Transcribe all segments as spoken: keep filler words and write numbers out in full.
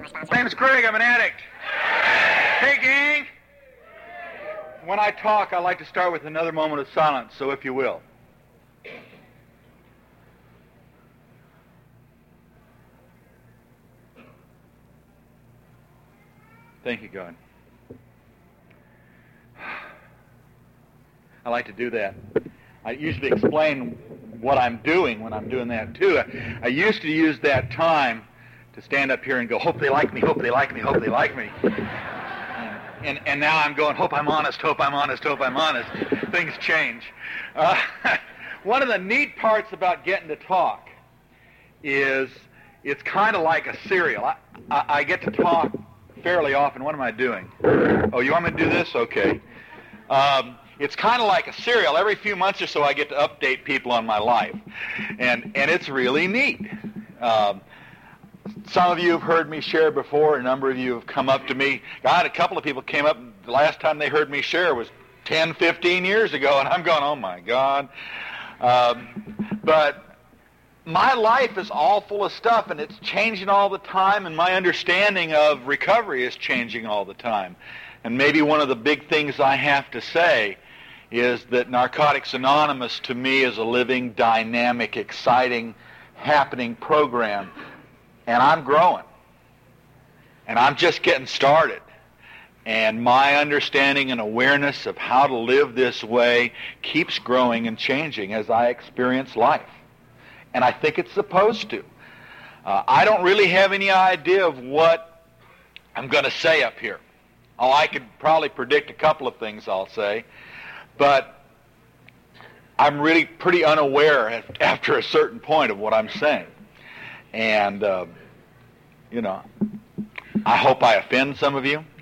My name's Craig. I'm an addict. Hey, gang. When I talk, I like to start with another moment of silence, so if you will. Thank you, God. I like to do that. I usually explain what I'm doing when I'm doing that, too. I, I used to use that time to stand up here and go, hope they like me, hope they like me, hope they like me. And, and now I'm going, hope I'm honest, hope I'm honest, hope I'm honest. Things change. Uh, one of the neat parts about getting to talk is it's kind of like a serial. I, I, I get to talk fairly often. What am I doing? Oh, you want me to do this? Okay. Um, it's kind of like a serial. Every few months or so I get to update people on my life. And, and it's really neat. Um, Some of you have heard me share before. A number of you have come up to me. God, a couple of people came up. The last time they heard me share was ten, fifteen years ago, and I'm going, oh, my God. Um, but my life is all full of stuff, and it's changing all the time, and my understanding of recovery is changing all the time. And maybe one of the big things I have to say is that Narcotics Anonymous, to me, is a living, dynamic, exciting, happening program. And I'm growing. And I'm just getting started. And my understanding and awareness of how to live this way keeps growing and changing as I experience life. And I think it's supposed to. Uh, I don't really have any idea of what I'm going to say up here. Oh, I could probably predict a couple of things I'll say. But I'm really pretty unaware after a certain point of what I'm saying. And, uh, you know, I hope I offend some of you.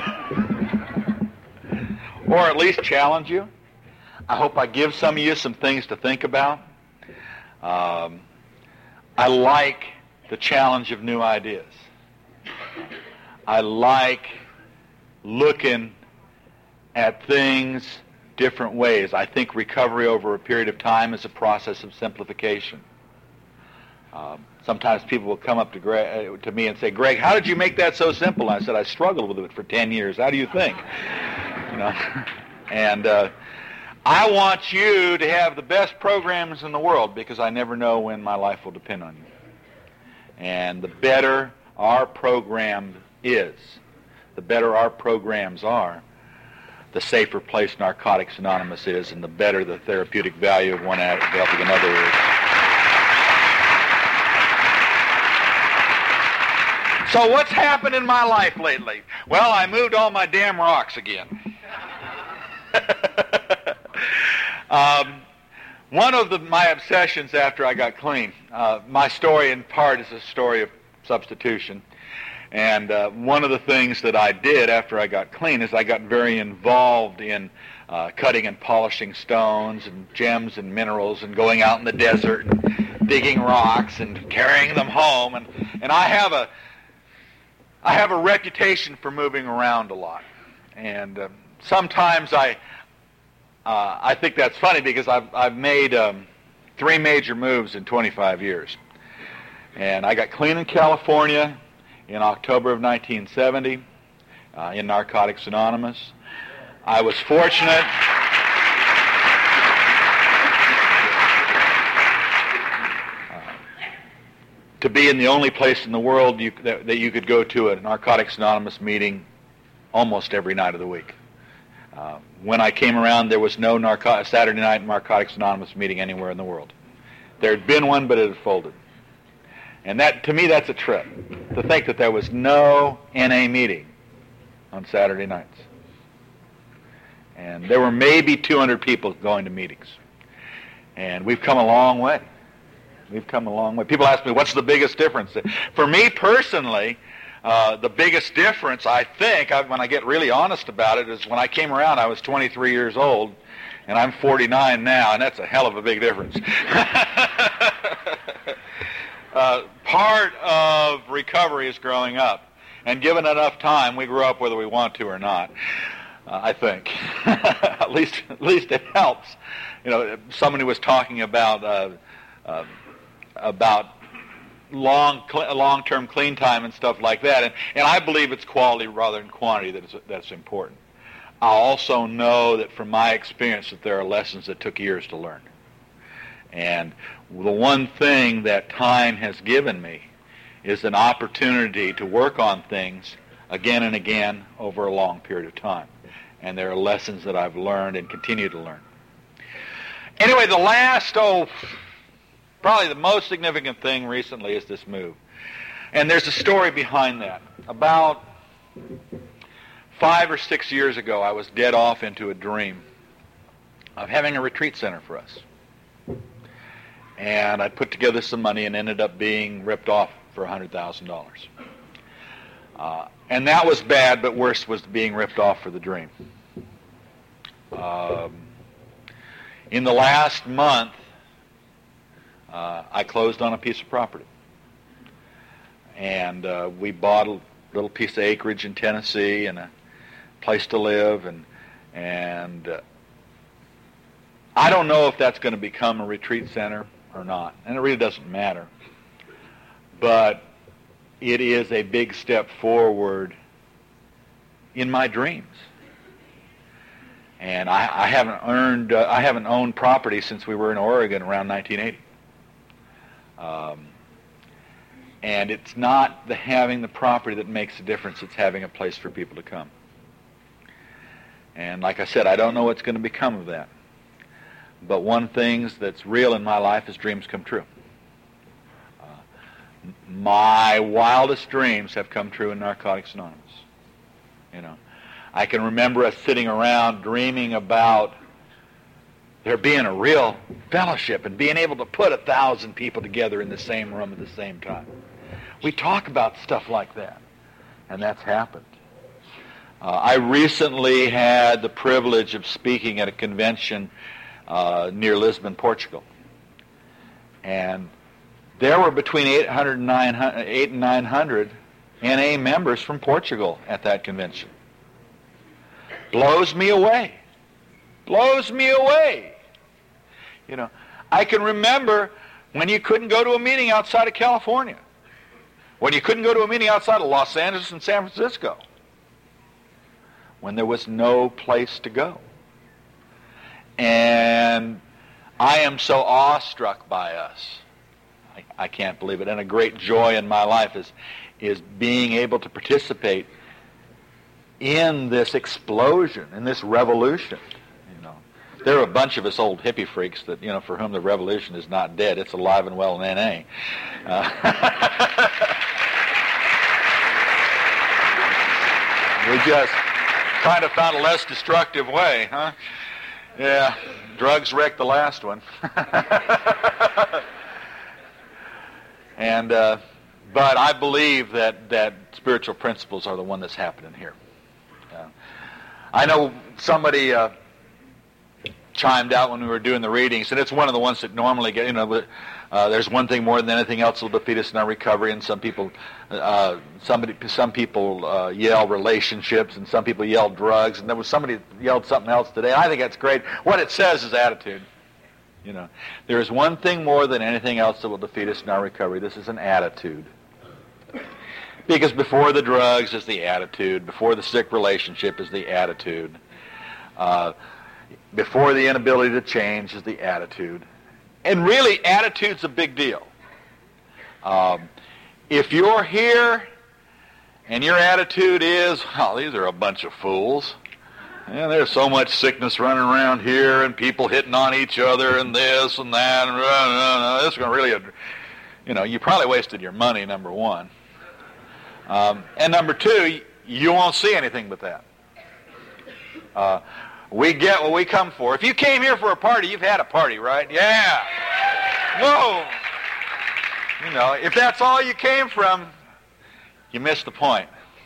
Or at least challenge you. I hope I give some of you some things to think about. Um, I like the challenge of new ideas. I like looking at things different ways. I think recovery over a period of time is a process of simplification. Um, sometimes people will come up to Greg, uh, to me and say, Greg, how did you make that so simple? And I said, I struggled with it for ten years. How do you think? You know, and uh, I want you to have the best programs in the world because I never know when my life will depend on you. And the better our program is, the better our programs are, the safer place Narcotics Anonymous is, and the better the therapeutic value of one addict helping another is. So what's happened in my life lately? Well, I moved all my damn rocks again. um, one of the, my obsessions after I got clean, uh, my story in part is a story of substitution. And uh, one of the things that I did after I got clean is I got very involved in uh, cutting and polishing stones and gems and minerals and going out in the desert and digging rocks and carrying them home. And, and I have a I have a reputation for moving around a lot. And uh, sometimes I uh, I think that's funny because I've, I've made um, three major moves in twenty-five years. And I got clean in California in October of nineteen seventy, uh, in Narcotics Anonymous. I was fortunate uh, to be in the only place in the world you, that, that you could go to a Narcotics Anonymous meeting almost every night of the week. Uh, when I came around, there was no narco- Saturday night Narcotics Anonymous meeting anywhere in the world. There had been one, but it had folded. And that, to me, that's a trip, to think that there was no N A meeting on Saturday nights. And there were maybe two hundred people going to meetings. And we've come a long way. We've come a long way. People ask me, what's the biggest difference? For me personally, uh, the biggest difference, I think, I, when I get really honest about it, is when I came around, I was twenty-three years old, and I'm forty-nine now, and that's a hell of a big difference. Uh, part of recovery is growing up. And given enough time, we grow up whether we want to or not, uh, I think. at least at least it helps. You know, somebody was talking about uh, uh, about long, cl- long-term clean time and stuff like that. And, and I believe it's quality rather than quantity that is, that's important. I also know that from my experience that there are lessons that took years to learn. And the one thing that time has given me is an opportunity to work on things again and again over a long period of time. And there are lessons that I've learned and continue to learn. Anyway, the last, oh, probably the most significant thing recently is this move. And there's a story behind that. About five or six years ago, I was dead off into a dream of having a retreat center for us. And I put together some money and ended up being ripped off for one hundred thousand dollars. Uh, and that was bad, but worse was being ripped off for the dream. Um, in the last month, uh, I closed on a piece of property. And uh, we bought a little piece of acreage in Tennessee and a place to live. And, and uh, I don't know if that's going to become a retreat center or not. And it really doesn't matter. But it is a big step forward in my dreams. And I, I haven't earned, uh, I haven't owned property since we were in Oregon around nineteen eighty. Um, and it's not the having the property that makes a difference. It's having a place for people to come. And like I said, I don't know what's going to become of that. But one thing that's real in my life is dreams come true. Uh, my wildest dreams have come true in Narcotics Anonymous. You know, I can remember us sitting around dreaming about there being a real fellowship and being able to put a thousand people together in the same room at the same time. We talk about stuff like that, and that's happened. Uh, I recently had the privilege of speaking at a convention uh, near Lisbon, Portugal, and there were between eight hundred and nine hundred, eight and nine hundred N A members from Portugal at that convention. Blows me away. Blows me away. You know, I can remember when you couldn't go to a meeting outside of California, when you couldn't go to a meeting outside of Los Angeles and San Francisco, when there was no place to go. And I am so awestruck by us. I, I can't believe it. And a great joy in my life is, is being able to participate in this explosion, in this revolution. You know, there are a bunch of us old hippie freaks that, you know, for whom the revolution is not dead. It's alive and well in N A. Uh, we just kind of found a less destructive way, huh? Yeah, drugs wrecked the last one. and uh, but I believe that that spiritual principles are the one that's happening here. Uh, I know somebody uh, chimed out when we were doing the readings, and it's one of the ones that normally get, you know, uh, there's one thing more than anything else that will defeat us in our recovery, and some people, uh, somebody, some people uh, yell relationships, and some people yell drugs, and there was somebody that yelled something else today. I think that's great. What it says is attitude. You know, there is one thing more than anything else that will defeat us in our recovery. This is an attitude. Because before the drugs is the attitude. Before the sick relationship is the attitude. Uh, before the inability to change is the attitude. And really, attitude's a big deal. Um, if you're here and your attitude is, oh, these are a bunch of fools. And there's so much sickness running around here and people hitting on each other and this and that. And uh, uh, this is going to really, you know, you probably wasted your money, number one. Um, and number two, you won't see anything but that. Uh, we get what we come for. If you came here for a party, you've had a party, right? Yeah. Whoa. You know, if that's all you came from, you missed the point.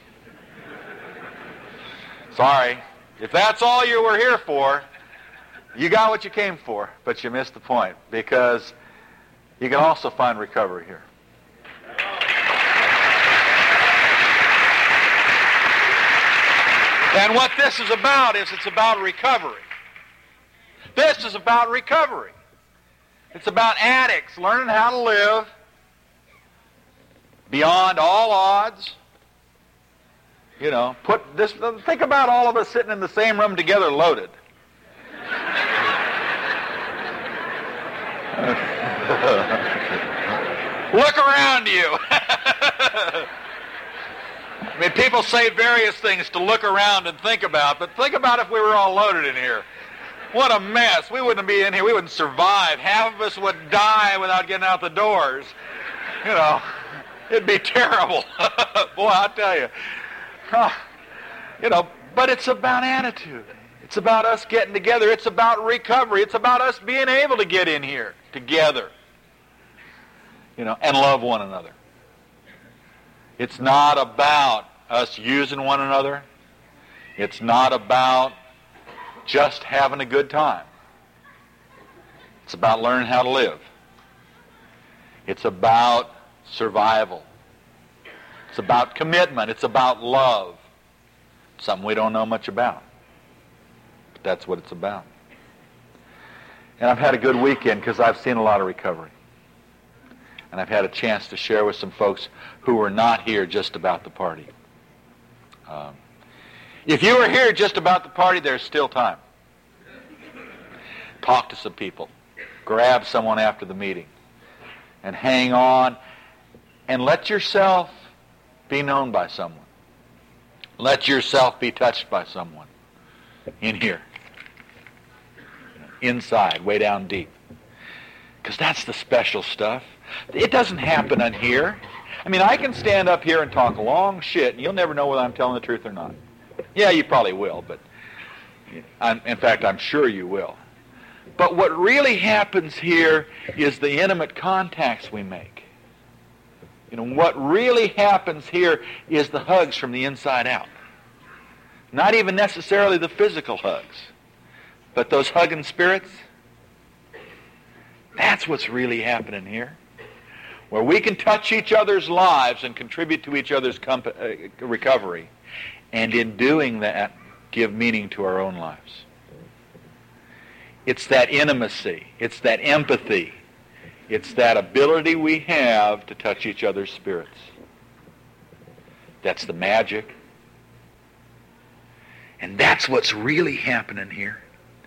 Sorry. If that's all you were here for, you got what you came for, but you missed the point, because you can also find recovery here. And what this is about is it's about recovery. This is about recovery. It's about addicts learning how to live beyond all odds. You know, put this. Think about all of us sitting in the same room together, loaded. Look around you. I mean, people say various things to look around and think about, but think about if we were all loaded in here. What a mess. We wouldn't be in here. We wouldn't survive. Half of us would die without getting out the doors. You know, it'd be terrible. Boy, I'll tell you. Huh. You know, but it's about attitude. It's about us getting together. It's about recovery. It's about us being able to get in here together, you know, and love one another. It's not about us using one another. It's not about just having a good time. It's about learning how to live. It's about survival. It's about commitment. It's about love. Something we don't know much about. But that's what it's about. And I've had a good weekend because I've seen a lot of recovery. And I've had a chance to share with some folks who were not here just about the party. Um, if you were here just about the party, there's still time. Talk to some people. Grab someone after the meeting. And hang on. And let yourself be known by someone. Let yourself be touched by someone in here. Inside, way down deep. Because that's the special stuff. It doesn't happen on here. I mean, I can stand up here and talk long shit, and you'll never know whether I'm telling the truth or not. Yeah, you probably will, but I'm, in fact, I'm sure you will. But what really happens here is the intimate contacts we make. You know, what really happens here is the hugs from the inside out. Not even necessarily the physical hugs, but those hugging spirits. That's what's really happening here. Where we can touch each other's lives and contribute to each other's comp- uh, recovery. And in doing that, give meaning to our own lives. It's that intimacy. It's that empathy. It's that ability we have to touch each other's spirits. That's the magic. And that's what's really happening here.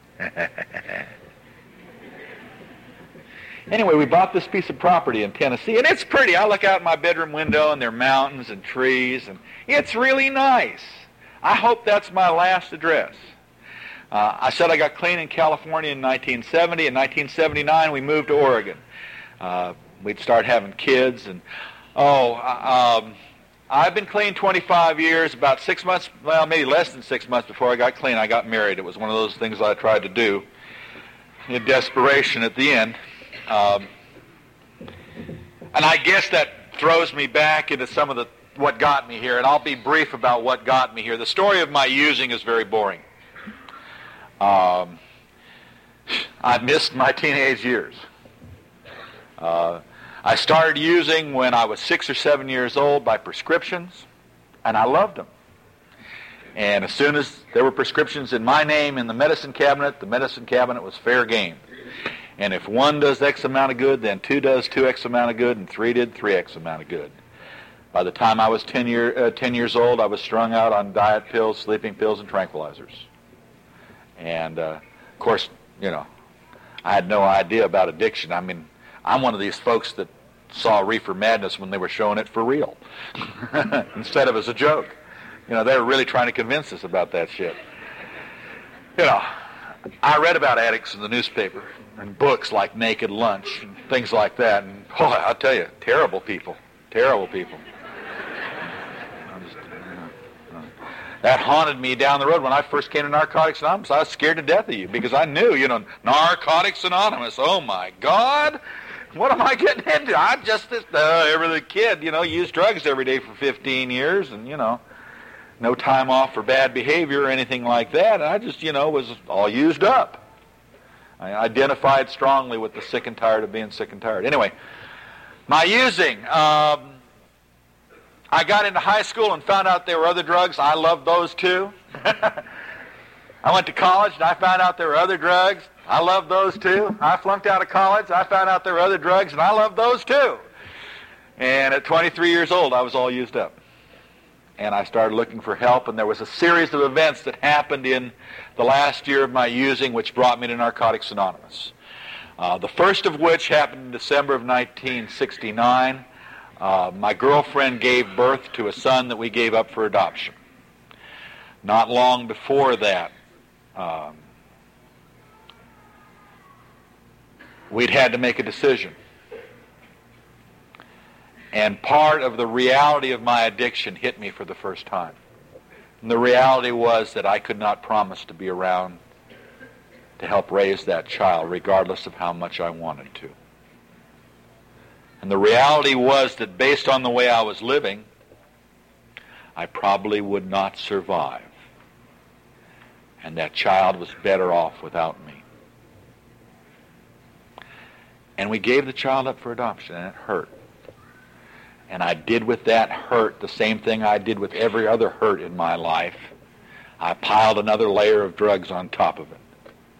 Anyway, we bought this piece of property in Tennessee, and it's pretty. I look out my bedroom window, and there are mountains and trees, and it's really nice. I hope that's my last address. Uh, I said I got clean in California in nineteen seventy. In nineteen seventy-nine, we moved to Oregon. Uh, we'd start having kids, and oh, uh, um, I've been clean twenty-five years. About six months, well, maybe less than six months before I got clean, I got married. It was one of those things I tried to do in desperation at the end. Um, and I guess that throws me back into some of the what got me here, and I'll be brief about what got me here. The story of my using is very boring. Um, I missed my teenage years. Uh, I started using when I was six or seven years old by prescriptions, and I loved them. And as soon as there were prescriptions in my name in the medicine cabinet, the medicine cabinet was fair game. And if one does X amount of good, then two does two X amount of good, and three did three X amount of good. By the time I was ten, year, uh, ten years old, I was strung out on diet pills, sleeping pills, and tranquilizers. And, uh, of course, you know, I had no idea about addiction. I mean, I'm one of these folks that saw Reefer Madness when they were showing it for real instead of as a joke. You know, they were really trying to convince us about that shit. You know, I read about addicts in the newspaper and books like Naked Lunch and things like that. And, boy, I'll tell you, terrible people. Terrible people. Just, you know, that haunted me down the road when I first came to Narcotics Anonymous. I was scared to death of you because I knew, you know, Narcotics Anonymous. Oh, my God. What am I getting into? I just, uh, every kid, you know, used drugs every day for fifteen years and, you know, no time off for bad behavior or anything like that. And I just, you know, was all used up. I identified strongly with the sick and tired of being sick and tired. Anyway, my using. Um, I got into high school and found out there were other drugs. I loved those too. I went to college and I found out there were other drugs. I loved those too. I flunked out of college. I found out there were other drugs and I loved those too. And at twenty-three years old, I was all used up. And I started looking for help, and there was a series of events that happened in the last year of my using which brought me to Narcotics Anonymous. Uh, the first of which happened in December of nineteen sixty-nine. Uh, my girlfriend gave birth to a son that we gave up for adoption. Not long before that, um, we'd had to make a decision. And part of the reality of my addiction hit me for the first time. And the reality was that I could not promise to be around to help raise that child, regardless of how much I wanted to. And the reality was that based on the way I was living, I probably would not survive. And that child was better off without me. And we gave the child up for adoption, and it hurt. And I did with that hurt the same thing I did with every other hurt in my life. I piled another layer of drugs on top of it.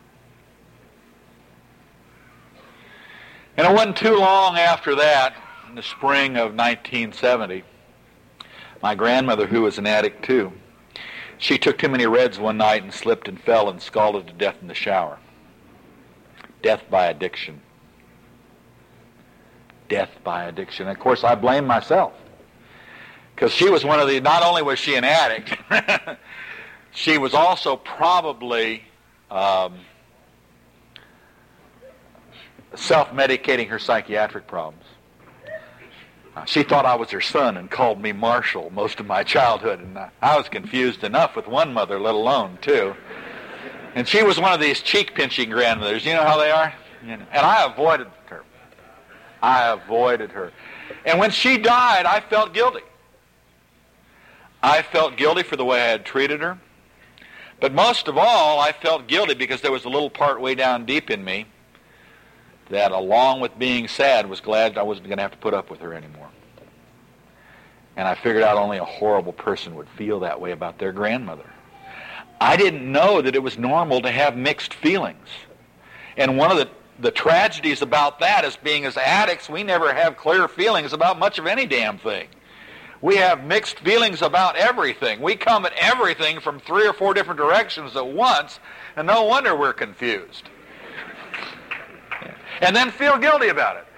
And it wasn't too long after that, in the spring of nineteen seventy, my grandmother, who was an addict too, she took too many Reds one night and slipped and fell and scalded to death in the shower. Death by addiction. Death by addiction. And of course, I blame myself. Because she was one of the, not only was she an addict, she was also probably um, self-medicating her psychiatric problems. Uh, she thought I was her son and called me Marshall most of my childhood. And I, I was confused enough with one mother, let alone two. And she was one of these cheek-pinching grandmothers. You know how they are? You know, and I avoided her. I avoided her. And when she died, I felt guilty. I felt guilty for the way I had treated her. But most of all, I felt guilty because there was a little part way down deep in me that, along with being sad, was glad I wasn't going to have to put up with her anymore. And I figured out only a horrible person would feel that way about their grandmother. I didn't know that it was normal to have mixed feelings. And one of the The tragedies about that is, being as addicts, we never have clear feelings about much of any damn thing. We have mixed feelings about everything. We come at everything from three or four different directions at once, and no wonder we're confused. And then feel guilty about it.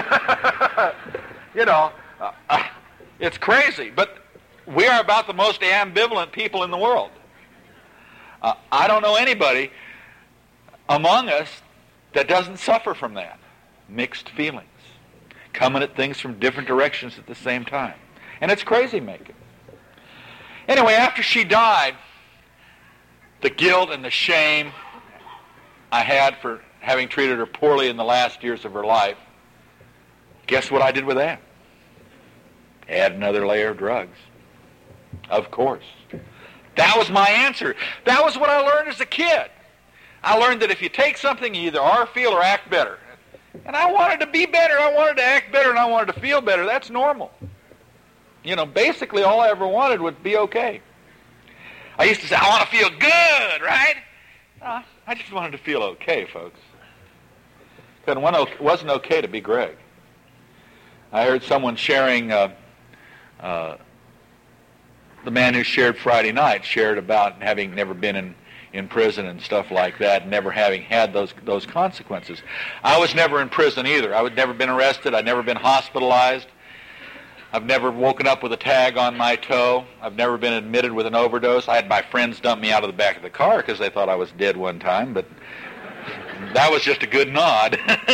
You know, uh, it's crazy, but we are about the most ambivalent people in the world. Uh, I don't know anybody among us that doesn't suffer from that. Mixed feelings. Coming at things from different directions at the same time. And it's crazy making. Anyway, after she died, the guilt and the shame I had for having treated her poorly in the last years of her life, guess what I did with that? Add another layer of drugs. Of course. That was my answer. That was what I learned as a kid. I learned that if you take something, you either are, feel, or act better. And I wanted to be better, I wanted to act better, and I wanted to feel better. That's normal. You know, basically all I ever wanted would be okay. I used to say, I want to feel good, right? No, I just wanted to feel okay, folks. Because it wasn't okay to be Greg. I heard someone sharing, uh, uh, the man who shared Friday night shared about having never been in in prison and stuff like that, never having had those those consequences. I was never in prison either. I had never been arrested. I'd never been hospitalized. I've never woken up with a tag on my toe. I've never been admitted with an overdose. I had my friends dump me out of the back of the car because they thought I was dead one time, but that was just a good nod.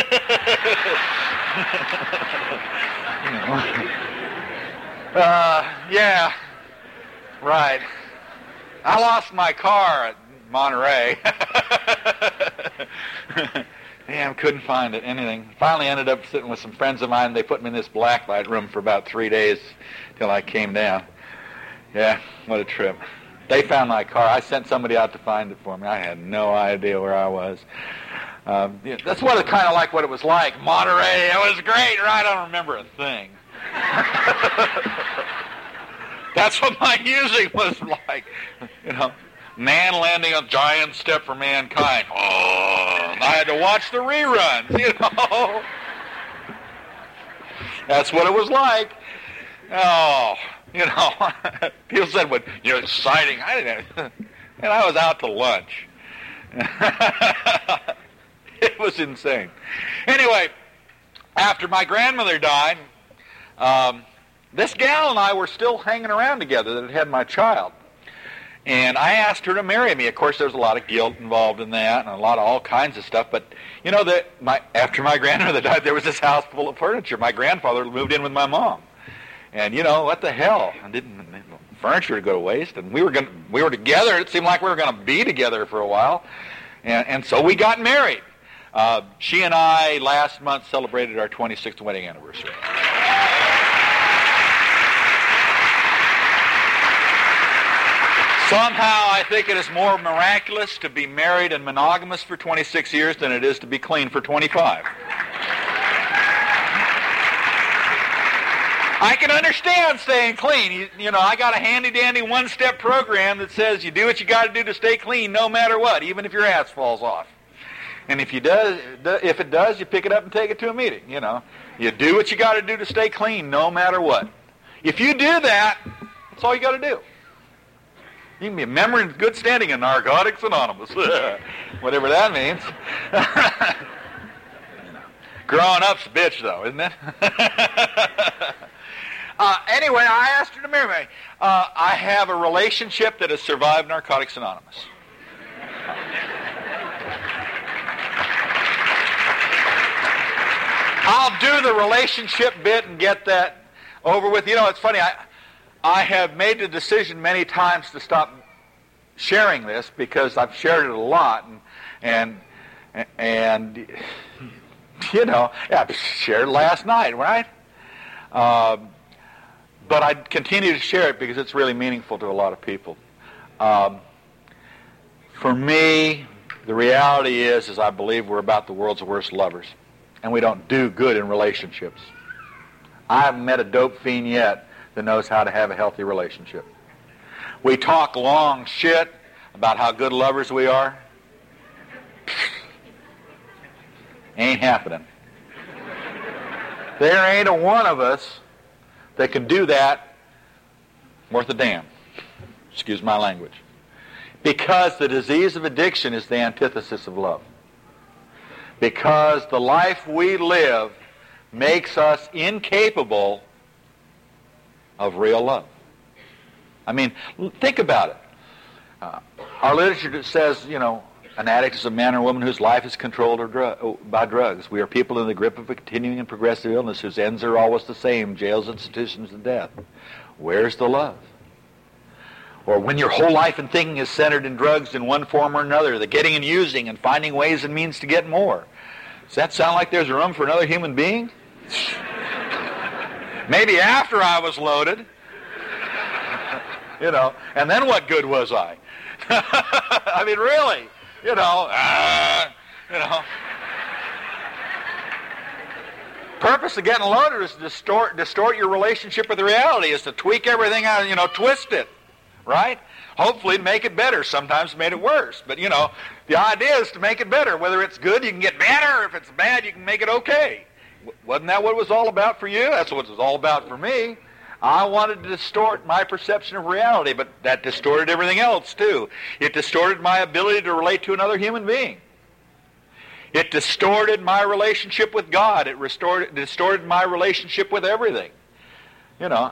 You know. uh, yeah, right. I lost my car at Monterey. Damn, couldn't find it, anything. Finally ended up sitting with some friends of mine. They put me in this black light room for about three days till I came down. Yeah, what a trip. They found my car. I sent somebody out to find it for me. I had no idea where I was. Um, yeah, that's what it kind of like what it was like. Monterey, it was great, right? I don't remember a thing. That's what my music was like, you know. Man landing a giant step for mankind. Oh, I had to watch the reruns, you know. That's what it was like. Oh, you know, people said, "What, you know, exciting." I didn't have, and I was out to lunch. It was insane. Anyway, after my grandmother died, um, this gal and I were still hanging around together that had had my child. And I asked her to marry me. Of course, there was a lot of guilt involved in that and a lot of all kinds of stuff. But, you know, that my after my grandmother died, there was this house full of furniture. My grandfather moved in with my mom. And, you know, what the hell? I didn't furniture to go to waste. And we were going we were together. It seemed like we were going to be together for a while. And, and so we got married. Uh, she and I last month celebrated our twenty-sixth wedding anniversary. Somehow I think it is more miraculous to be married and monogamous for twenty-six years than it is to be clean for twenty-five. I can understand staying clean. You, you know, I got a handy-dandy one-step program that says you do what you got to do to stay clean no matter what, even if your ass falls off. And if you does, if it does, you pick it up and take it to a meeting, you know. You do what you got to do to stay clean no matter what. If you do that, that's all you got to do. You can be a member in good standing in Narcotics Anonymous. Whatever that means. Growing up's a bitch, though, isn't it? uh, anyway, I asked her to marry me. Uh, I have a relationship that has survived Narcotics Anonymous. I'll do the relationship bit and get that over with. You know, it's funny. I, I have made the decision many times to stop sharing this because I've shared it a lot, and and, and you know, yeah, I shared last night, right? Um, but I continue to share it because it's really meaningful to a lot of people. Um, for me, the reality is, is I believe we're about the world's worst lovers, and we don't do good in relationships. I haven't met a dope fiend yet that knows how to have a healthy relationship. We talk long shit about how good lovers we are. Ain't happening. There ain't a one of us that can do that worth a damn. Excuse my language. Because the disease of addiction is the antithesis of love. Because the life we live makes us incapable of real love. I mean, think about it. Uh, our literature says, you know, an addict is a man or woman whose life is controlled or dru- by drugs. We are people in the grip of a continuing and progressive illness whose ends are always the same: jails, institutions, and death. Where's the love? Or when your whole life and thinking is centered in drugs in one form or another, the getting and using and finding ways and means to get more. Does that sound like there's room for another human being? Maybe after I was loaded. You know, and then what good was I? I mean, really, you know, uh, you know. Purpose of getting loaded is to distort, distort your relationship with reality, is to tweak everything out, you know, twist it, right? Hopefully make it better. Sometimes made it worse. But, you know, the idea is to make it better. Whether it's good, you can get better. If it's bad, you can make it okay. Wasn't that what it was all about for you? That's what it was all about for me. I wanted to distort my perception of reality, but that distorted everything else, too. It distorted my ability to relate to another human being. It distorted my relationship with God. It restored, distorted my relationship with everything. You know,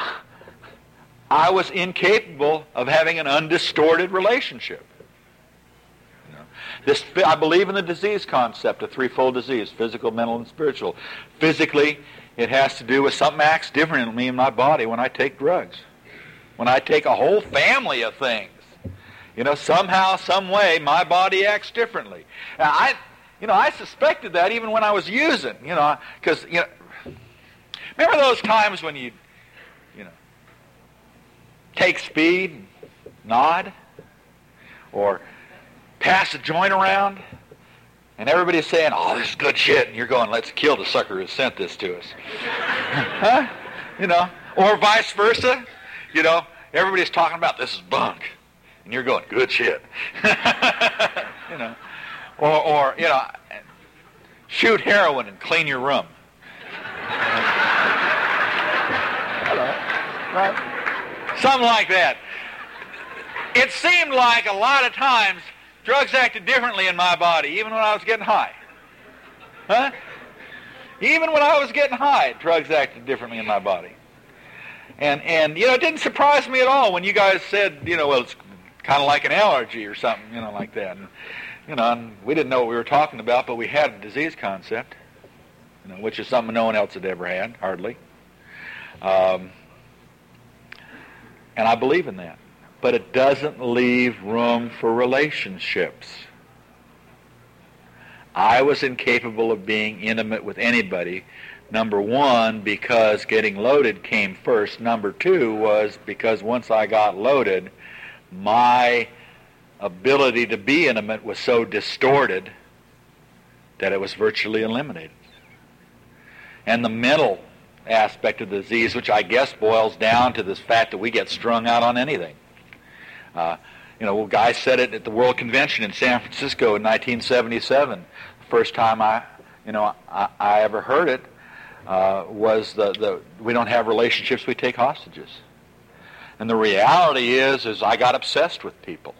I was incapable of having an undistorted relationship. You know, this, I believe in the disease concept, a threefold disease: physical, mental, and spiritual. Physically, it has to do with something acts different in me and my body when I take drugs. When I take a whole family of things. You know, somehow, some way, my body acts differently. Now, I, you know, I suspected that even when I was using, you know, because, you know, remember those times when you, you know, take speed, nod, or pass a joint around, and everybody's saying, "Oh, this is good shit," and you're going, "Let's kill the sucker who sent this to us." Huh? You know, or vice versa. You know, everybody's talking about, "This is bunk," and you're going, "Good shit." You know, or, or you know, shoot heroin and clean your room. Right? Something like that. It seemed like a lot of times drugs acted differently in my body, even when I was getting high. Huh? Even when I was getting high, drugs acted differently in my body. And, and you know, it didn't surprise me at all when you guys said, you know, well, it's kind of like an allergy or something, you know, like that. And, you know, and we didn't know what we were talking about, but we had a disease concept, you know, which is something no one else had ever had, hardly. Um, and I believe in that. But it doesn't leave room for relationships. I was incapable of being intimate with anybody. Number one, because getting loaded came first. Number two was because once I got loaded, my ability to be intimate was so distorted that it was virtually eliminated. And the mental aspect of the disease, which I guess boils down to this fact that we get strung out on anything. Uh, you know, a guy said it at the World Convention in San Francisco in nineteen seventy-seven. The first time I, you know, I, I ever heard it uh, was the, the we don't have relationships, we take hostages. And the reality is, is I got obsessed with people.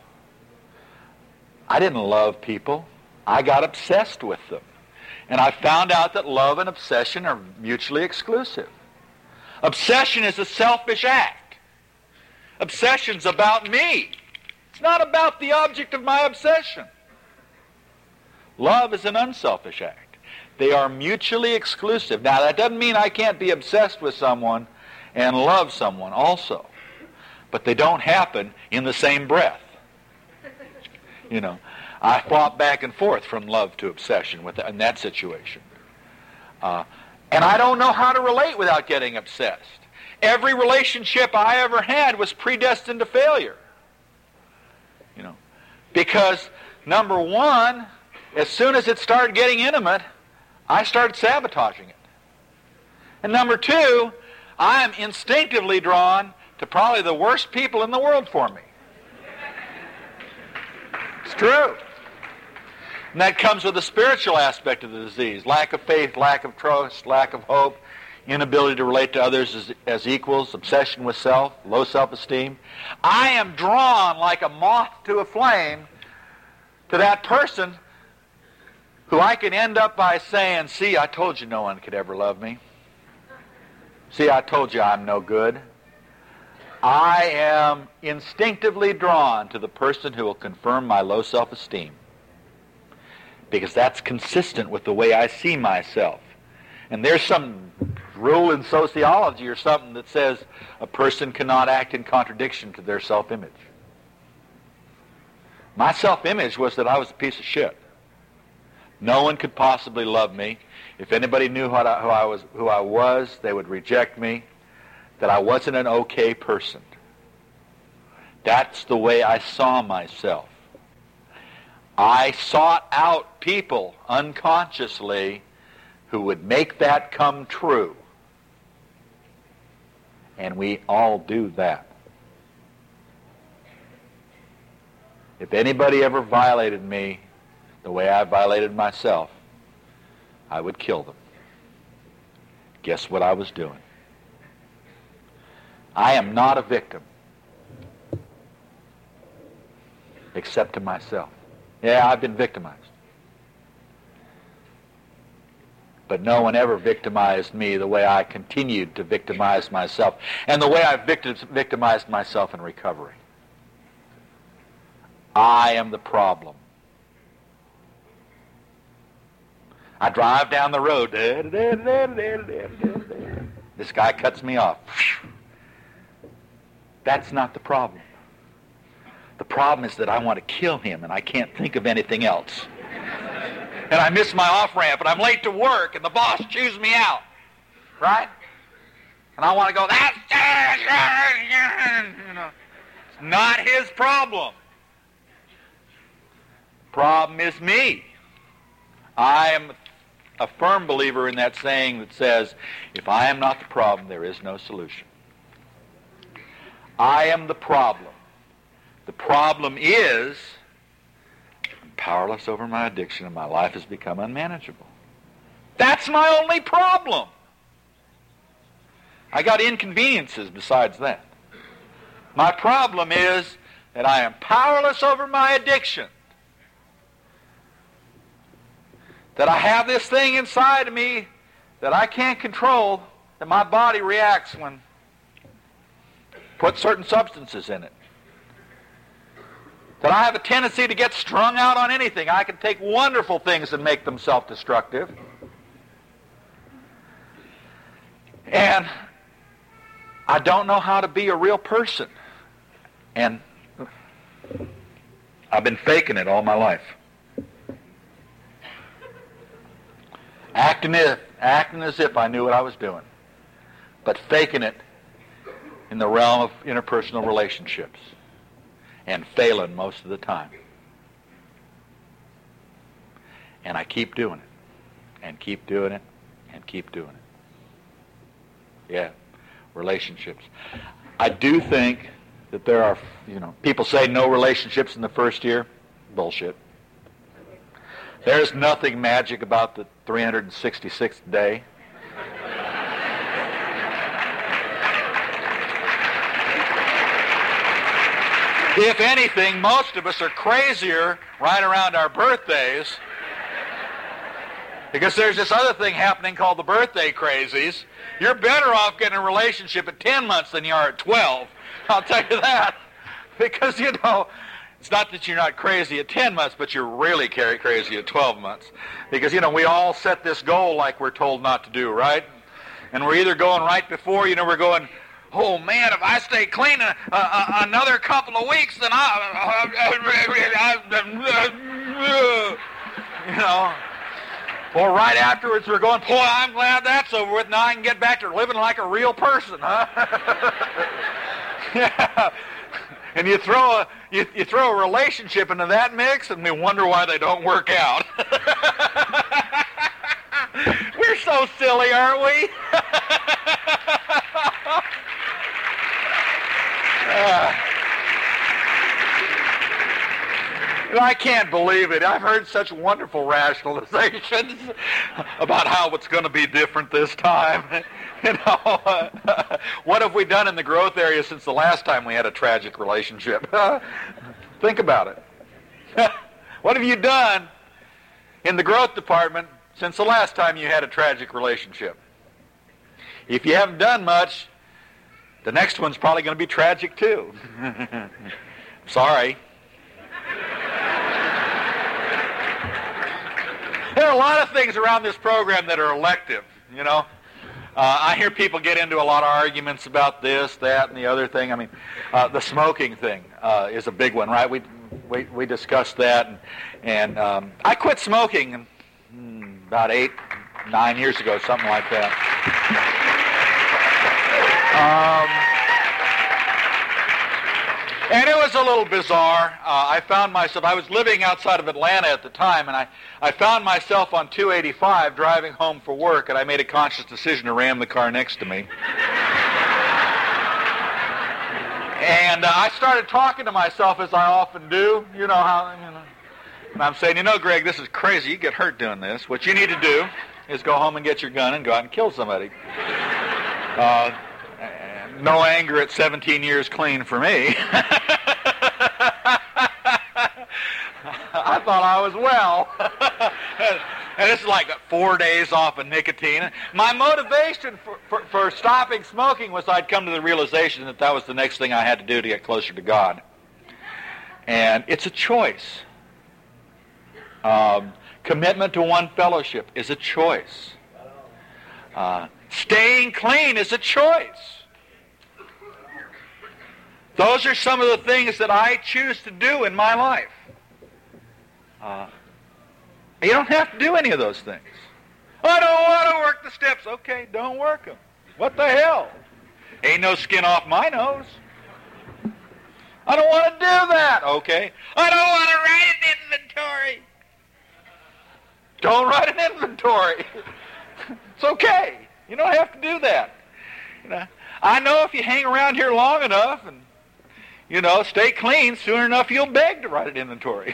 I didn't love people. I got obsessed with them. And I found out that love and obsession are mutually exclusive. Obsession is a selfish act. Obsession's about me. It's not about the object of my obsession. Love is an unselfish act. They are mutually exclusive. Now, that doesn't mean I can't be obsessed with someone and love someone also. But they don't happen in the same breath. You know, I flop back and forth from love to obsession with that, in that situation. Uh, and I don't know how to relate without getting obsessed. Every relationship I ever had was predestined to failure. You know, because number one, as soon as it started getting intimate, I started sabotaging it. And number two, I am instinctively drawn to probably the worst people in the world for me. It's true. And that comes with the spiritual aspect of the disease. Lack of faith, lack of trust, lack of hope, inability to relate to others as, as equals, obsession with self, low self-esteem. I am drawn like a moth to a flame to that person who I can end up by saying, see, I told you no one could ever love me. See, I told you I'm no good. I am instinctively drawn to the person who will confirm my low self-esteem, because that's consistent with the way I see myself. And there's some rule in sociology or something that says a person cannot act in contradiction to their self-image. My self-image was that I was a piece of shit. No one could possibly love me. If anybody knew what I, who I was, who I was, they would reject me. That I wasn't an okay person. That's the way I saw myself. I sought out people unconsciously who would make that come true. And we all do that. If anybody ever violated me the way I violated myself, I would kill them. Guess what I was doing? I am not a victim, except to myself. Yeah, I've been victimized. But no one ever victimized me the way I continued to victimize myself, and the way I've victim- victimized myself in recovery. I am the problem. I drive down the road. This guy cuts me off. That's not the problem. The problem is that I want to kill him and I can't think of anything else. And I miss my off-ramp and I'm late to work and the boss chews me out. Right? And I want to go, that's, you know, it's not his problem. Problem is me. I am a firm believer in that saying that says, if I am not the problem, there is no solution. I am the problem. The problem is I'm powerless over my addiction and my life has become unmanageable. That's my only problem. I got inconveniences besides that. My problem is that I am powerless over my addiction. That I have this thing inside of me that I can't control, that my body reacts when put certain substances in it. That I have a tendency to get strung out on anything. I can take wonderful things and make them self-destructive. And I don't know how to be a real person. And I've been faking it all my life. Acting as, acting as if I knew what I was doing. But faking it in the realm of interpersonal relationships. And failing most of the time. And I keep doing it. And keep doing it. And keep doing it. Yeah. Relationships. I do think that there are, you know, people say no relationships in the first year. Bullshit. There's nothing magic about the three hundred sixty-sixth day. If anything, most of us are crazier right around our birthdays, because there's this other thing happening called the birthday crazies. You're better off getting a relationship at ten months than you are at twelve. I'll tell you that. Because, you know, it's not that you're not crazy at ten months, but you're really crazy at twelve months. Because, you know, we all set this goal like we're told not to do, right? And we're either going right before, you know, we're going, oh, man, if I stay clean uh, uh, another couple of weeks, then I... you know... Or right afterwards, we're going, boy, I'm glad that's over with. Now I can get back to living like a real person, huh? Yeah. And you throw a you, you throw a relationship into that mix, and we wonder why they don't work out. We're so silly, aren't we? uh, I can't believe it. I've heard such wonderful rationalizations about how it's going to be different this time. You know, uh, what have we done in the growth area since the last time we had a tragic relationship? Think about it. What have you done in the growth department since the last time you had a tragic relationship? If you haven't done much, the next one's probably going to be tragic too. Sorry. There are a lot of things around this program that are elective, you know. Uh, I hear people get into a lot of arguments about this, that, and the other thing. I mean, uh, the smoking thing uh, is a big one, right? We we, we discussed that, and, and um, I quit smoking hmm, about eight, nine years ago, something like that. Um, And it was a little bizarre. Uh, I found myself, I was living outside of Atlanta at the time, and I, I found myself on two eighty-five driving home for work, and I made a conscious decision to ram the car next to me. And uh, I started talking to myself, as I often do, you know how, you know. And I'm saying, you know, Greg, this is crazy. You get hurt doing this. What you need to do is go home and get your gun and go out and kill somebody. Uh, No anger at seventeen years clean for me. I thought I was well. And this is like four days off of nicotine. My motivation for, for, for stopping smoking was I'd come to the realization that that was the next thing I had to do to get closer to God. And it's a choice. Um, commitment to one fellowship is a choice. Uh, staying clean is a choice. Those are some of the things that I choose to do in my life. Uh, you don't have to do any of those things. I don't want to work the steps. Okay, don't work them. What the hell? Ain't no skin off my nose. I don't want to do that. Okay. I don't want to write an inventory. Don't write an inventory. It's okay. You don't have to do that. You know, I know if you hang around here long enough and you know, stay clean, soon enough you'll beg to write an inventory.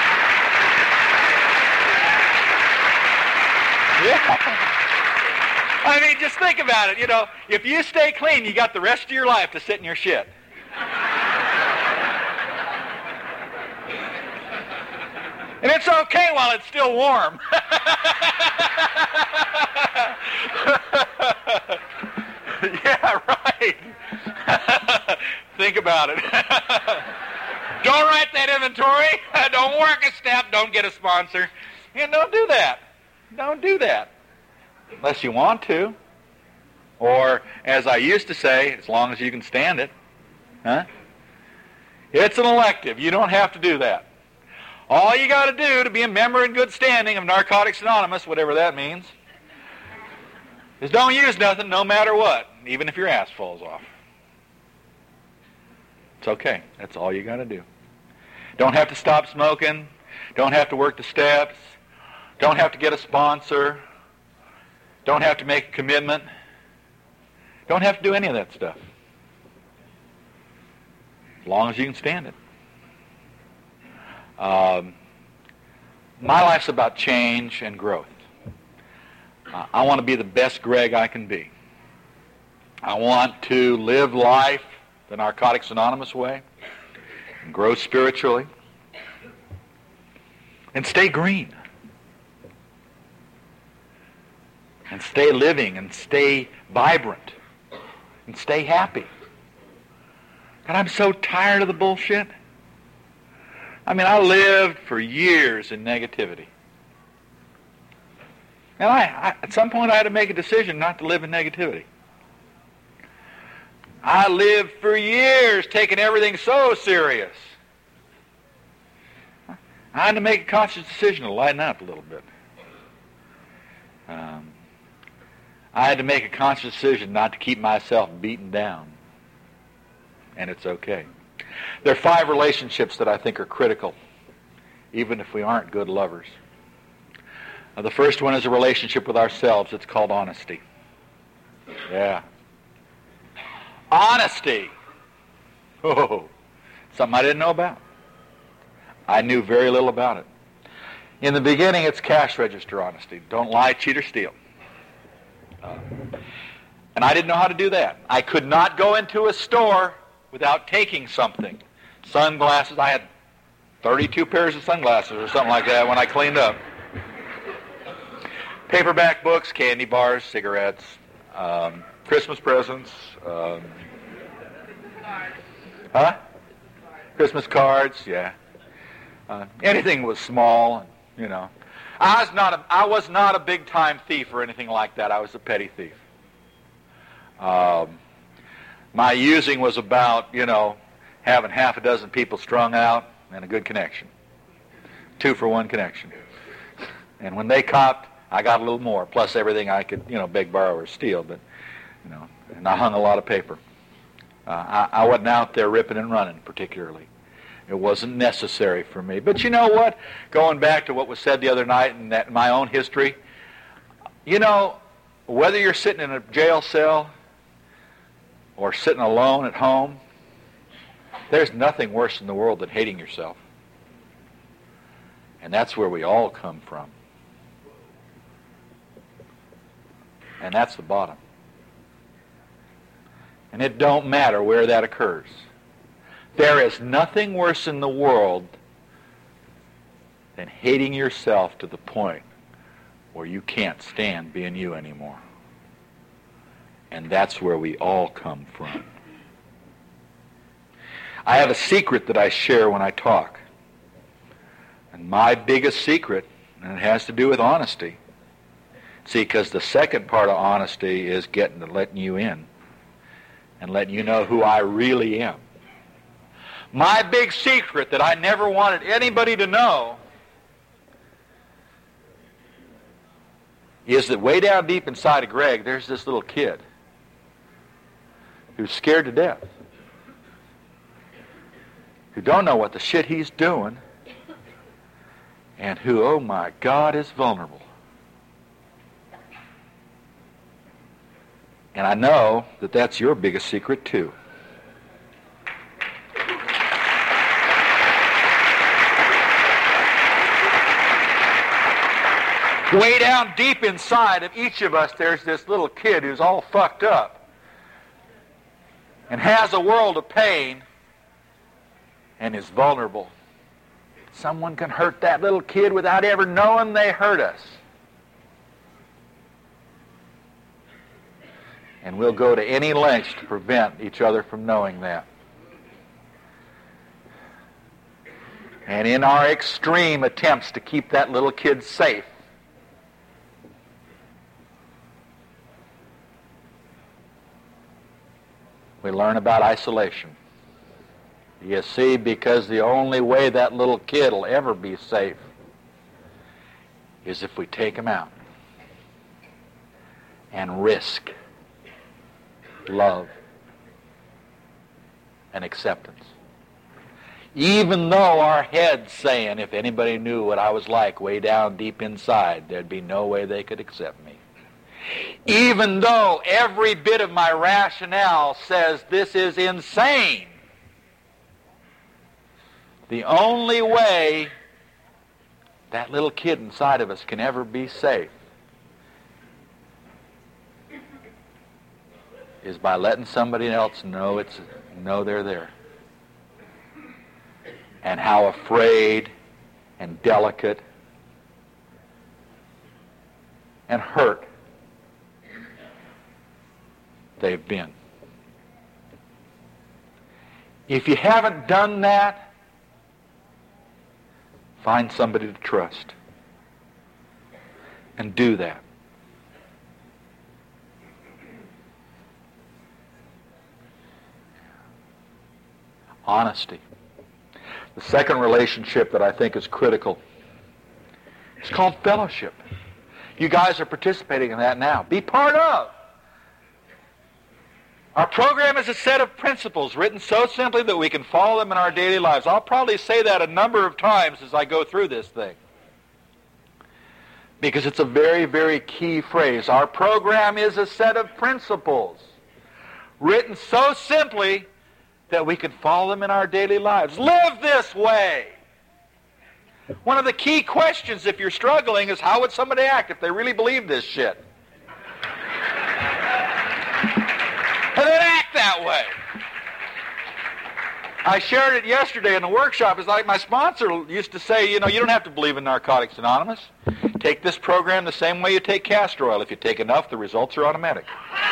Yeah. I mean, just think about it. You know, if you stay clean, you got the rest of your life to sit in your shit. And it's okay while it's still warm. Yeah, right. Think about it. Don't write that inventory. Don't work a step. Don't get a sponsor. And don't do that. Don't do that. Unless you want to. Or, as I used to say, as long as you can stand it. Huh? It's an elective. You don't have to do that. All you got to do to be a member in good standing of Narcotics Anonymous, whatever that means, is don't use nothing no matter what, even if your ass falls off. It's okay. That's all you got to do. Don't have to stop smoking. Don't have to work the steps. Don't have to get a sponsor. Don't have to make a commitment. Don't have to do any of that stuff. As long as you can stand it. Um, my life's about change and growth. Uh, I want to be the best Greg I can be. I want to live life the Narcotics Anonymous way, and grow spiritually, and stay green, and stay living, and stay vibrant, and stay happy. God, I'm so tired of the bullshit. I mean, I lived for years in negativity. And I, I, at some point I had to make a decision not to live in negativity. I lived for years taking everything so serious. I had to make a conscious decision to lighten up a little bit. Um, I had to make a conscious decision not to keep myself beaten down. And it's okay. There are five relationships that I think are critical, even if we aren't good lovers. Uh, the first one is a relationship with ourselves. It's called honesty. Yeah. Honesty. Oh, something I didn't know about. I knew very little about it. In the beginning, it's cash register honesty. Don't lie, cheat, or steal. Uh, and I didn't know how to do that. I could not go into a store without taking something. Sunglasses. I had thirty-two pairs of sunglasses or something like that when I cleaned up. Paperback books, candy bars, cigarettes, um, Christmas presents. Um, huh? Christmas cards, yeah. Uh, anything was small, you know. I was not a, I was not a big-time thief or anything like that. I was a petty thief. Um, my using was about, you know, having half a dozen people strung out and a good connection. Two for one connection. And when they copped, I got a little more, plus everything I could, you know, beg, borrow, or steal. But, you know, and I hung a lot of paper. Uh, I, I wasn't out there ripping and running particularly. It wasn't necessary for me. But you know what? Going back to what was said the other night in that, my own history, you know, whether you're sitting in a jail cell or sitting alone at home, there's nothing worse in the world than hating yourself. And that's where we all come from. And that's the bottom. And it don't matter where that occurs. There is nothing worse in the world than hating yourself to the point where you can't stand being you anymore. And that's where we all come from. I have a secret that I share when I talk. And my biggest secret, and it has to do with honesty. See, because the second part of honesty is getting to letting you in and letting you know who I really am. My big secret that I never wanted anybody to know is that way down deep inside of Greg, there's this little kid who's scared to death, who don't know what the shit he's doing, and who, oh my God, is vulnerable. And I know that that's your biggest secret too. Way down deep inside of each of us, there's this little kid who's all fucked up and has a world of pain and is vulnerable. Someone can hurt that little kid without ever knowing they hurt us. And we'll go to any lengths to prevent each other from knowing that. And in our extreme attempts to keep that little kid safe, we learn about isolation. You see, because the only way that little kid will ever be safe is if we take him out and risk love and acceptance. Even though our head's saying, if anybody knew what I was like way down deep inside, there'd be no way they could accept me. Even though every bit of my rationale says this is insane, the only way that little kid inside of us can ever be safe is by letting somebody else know it's know they're there. And how afraid and delicate and hurt they've been. If you haven't done that, find somebody to trust and do that. Honesty. The second relationship that I think is critical is called fellowship. You guys are participating in that now. Be part of. Our program is a set of principles written so simply that we can follow them in our daily lives. I'll probably say that a number of times as I go through this thing, because it's a very, very key phrase. Our program is a set of principles written so simply that we can follow them in our daily lives. Live this way. One of the key questions if you're struggling is, how would somebody act if they really believed this shit? And then act that way. I shared it yesterday in the workshop. It's like my sponsor used to say, you know, you don't have to believe in Narcotics Anonymous. Take this program the same way you take castor oil. If you take enough, the results are automatic.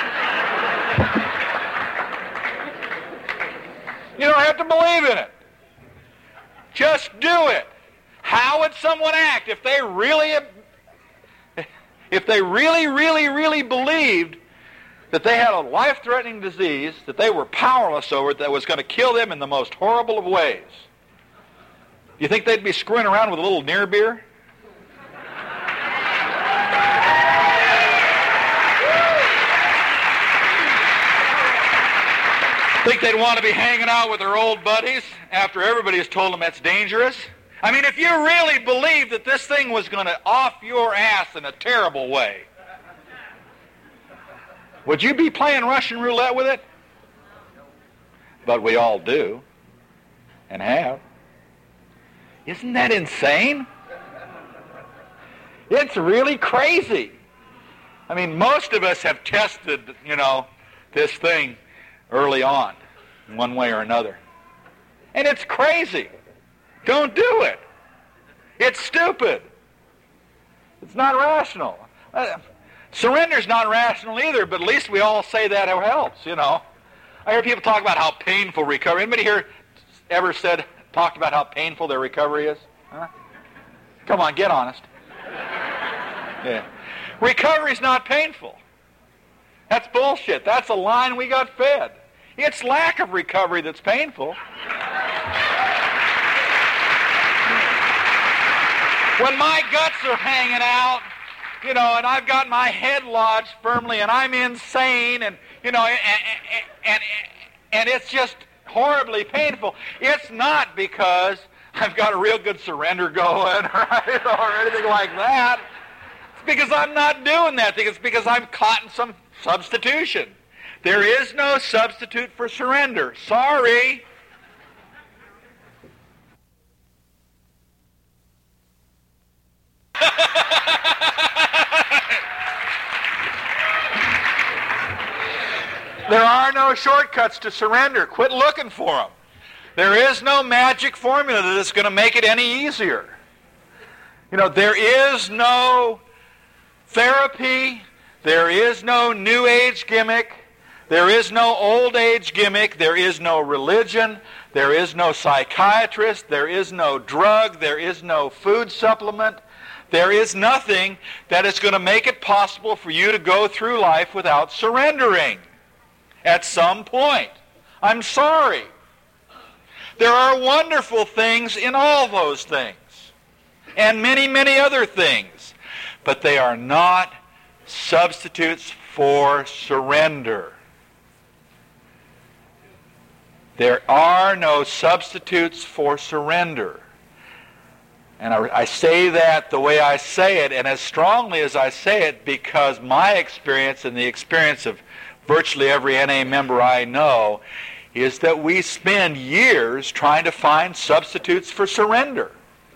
You don't have to believe in it. Just do it. How would someone act if they really, if they really, really, really believed that they had a life-threatening disease that they were powerless over, that was going to kill them in the most horrible of ways? Do you think they'd be screwing around with a little near beer? Think they'd want to be hanging out with their old buddies after everybody has told them that's dangerous? I mean, if you really believed that this thing was going to off your ass in a terrible way, would you be playing Russian roulette with it? But we all do, and have. Isn't that insane? It's really crazy. I mean, most of us have tested, you know, this thing early on, in one way or another. And it's crazy. Don't do it. It's stupid. It's not rational. Uh, surrender's not rational either, but at least we all say that it helps, you know. I hear people talk about how painful recovery. Anybody here ever said, talked about how painful their recovery is? Huh? Come on, get honest. Yeah. Recovery's not painful. That's bullshit. That's a line we got fed. It's lack of recovery that's painful. When my guts are hanging out, you know, and I've got my head lodged firmly, and I'm insane, and, you know, and, and, and it's just horribly painful, it's not because I've got a real good surrender going, right, or anything like that. It's because I'm not doing that thing. It's because I'm caught in some substitution. There is no substitute for surrender. Sorry. are no shortcuts to surrender. Quit looking for them. There is no magic formula that is going to make it any easier. You know, there is no therapy. There is no new age gimmick. There is no old age gimmick. There is no religion. There is no psychiatrist. There is no drug. There is no food supplement. There is nothing that is going to make it possible for you to go through life without surrendering at some point. I'm sorry. There are wonderful things in all those things, and many, many other things, but they are not substitutes for surrender. There are no substitutes for surrender. And I, I say that the way I say it, and as strongly as I say it, because my experience and the experience of virtually every N A member I know is that we spend years trying to find substitutes for surrender.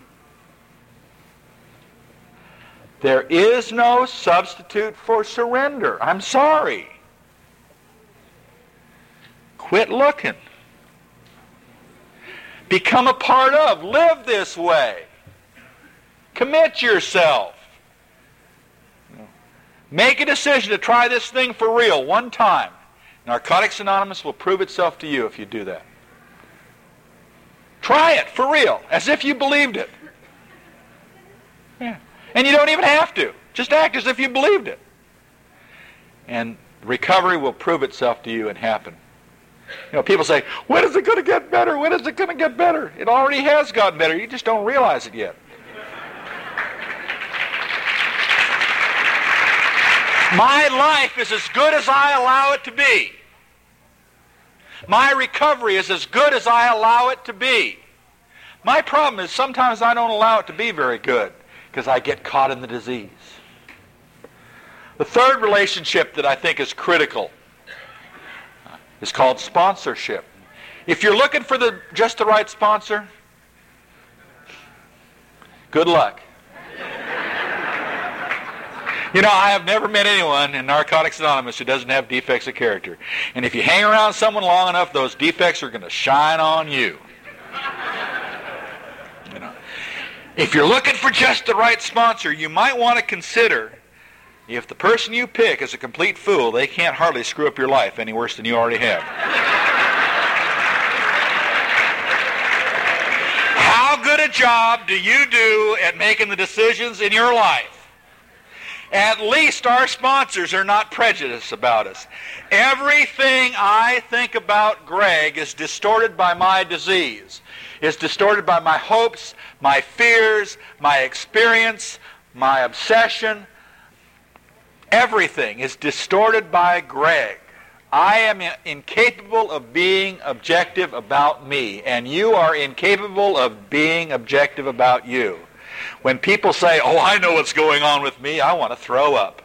There is no substitute for surrender. I'm sorry. Quit looking. Become a part of. Live this way. Commit yourself. Make a decision to try this thing for real one time. Narcotics Anonymous will prove itself to you if you do that. Try it for real, as if you believed it. Yeah. And you don't even have to. Just act as if you believed it. And recovery will prove itself to you and happen. You know, people say, when is it going to get better? When is it going to get better? It already has gotten better. You just don't realize it yet. My life is as good as I allow it to be. My recovery is as good as I allow it to be. My problem is sometimes I don't allow it to be very good because I get caught in the disease. The third relationship that I think is critical is called sponsorship. If you're looking for the just the right sponsor, good luck. You know, I have never met anyone in Narcotics Anonymous who doesn't have defects of character. And if you hang around someone long enough, those defects are going to shine on you. You know, if you're looking for just the right sponsor, you might want to consider if the person you pick is a complete fool, they can't hardly screw up your life any worse than you already have. How good a job do you do at making the decisions in your life? At least our sponsors are not prejudiced about us. Everything I think about Greg is distorted by my disease, is distorted by my hopes, my fears, my experience, my obsession. Everything is distorted by Greg. I am incapable of being objective about me, and you are incapable of being objective about you. When people say, oh, I know what's going on with me, I want to throw up.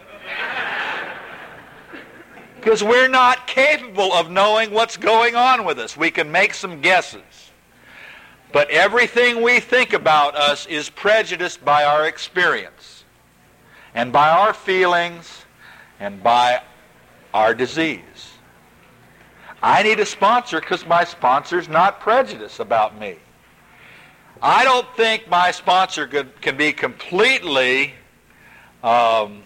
Because we're not capable of knowing what's going on with us. We can make some guesses. But everything we think about us is prejudiced by our experience, and by our feelings, and by our disease. I need a sponsor because my sponsor's not prejudiced about me. I don't think my sponsor could, can be completely um,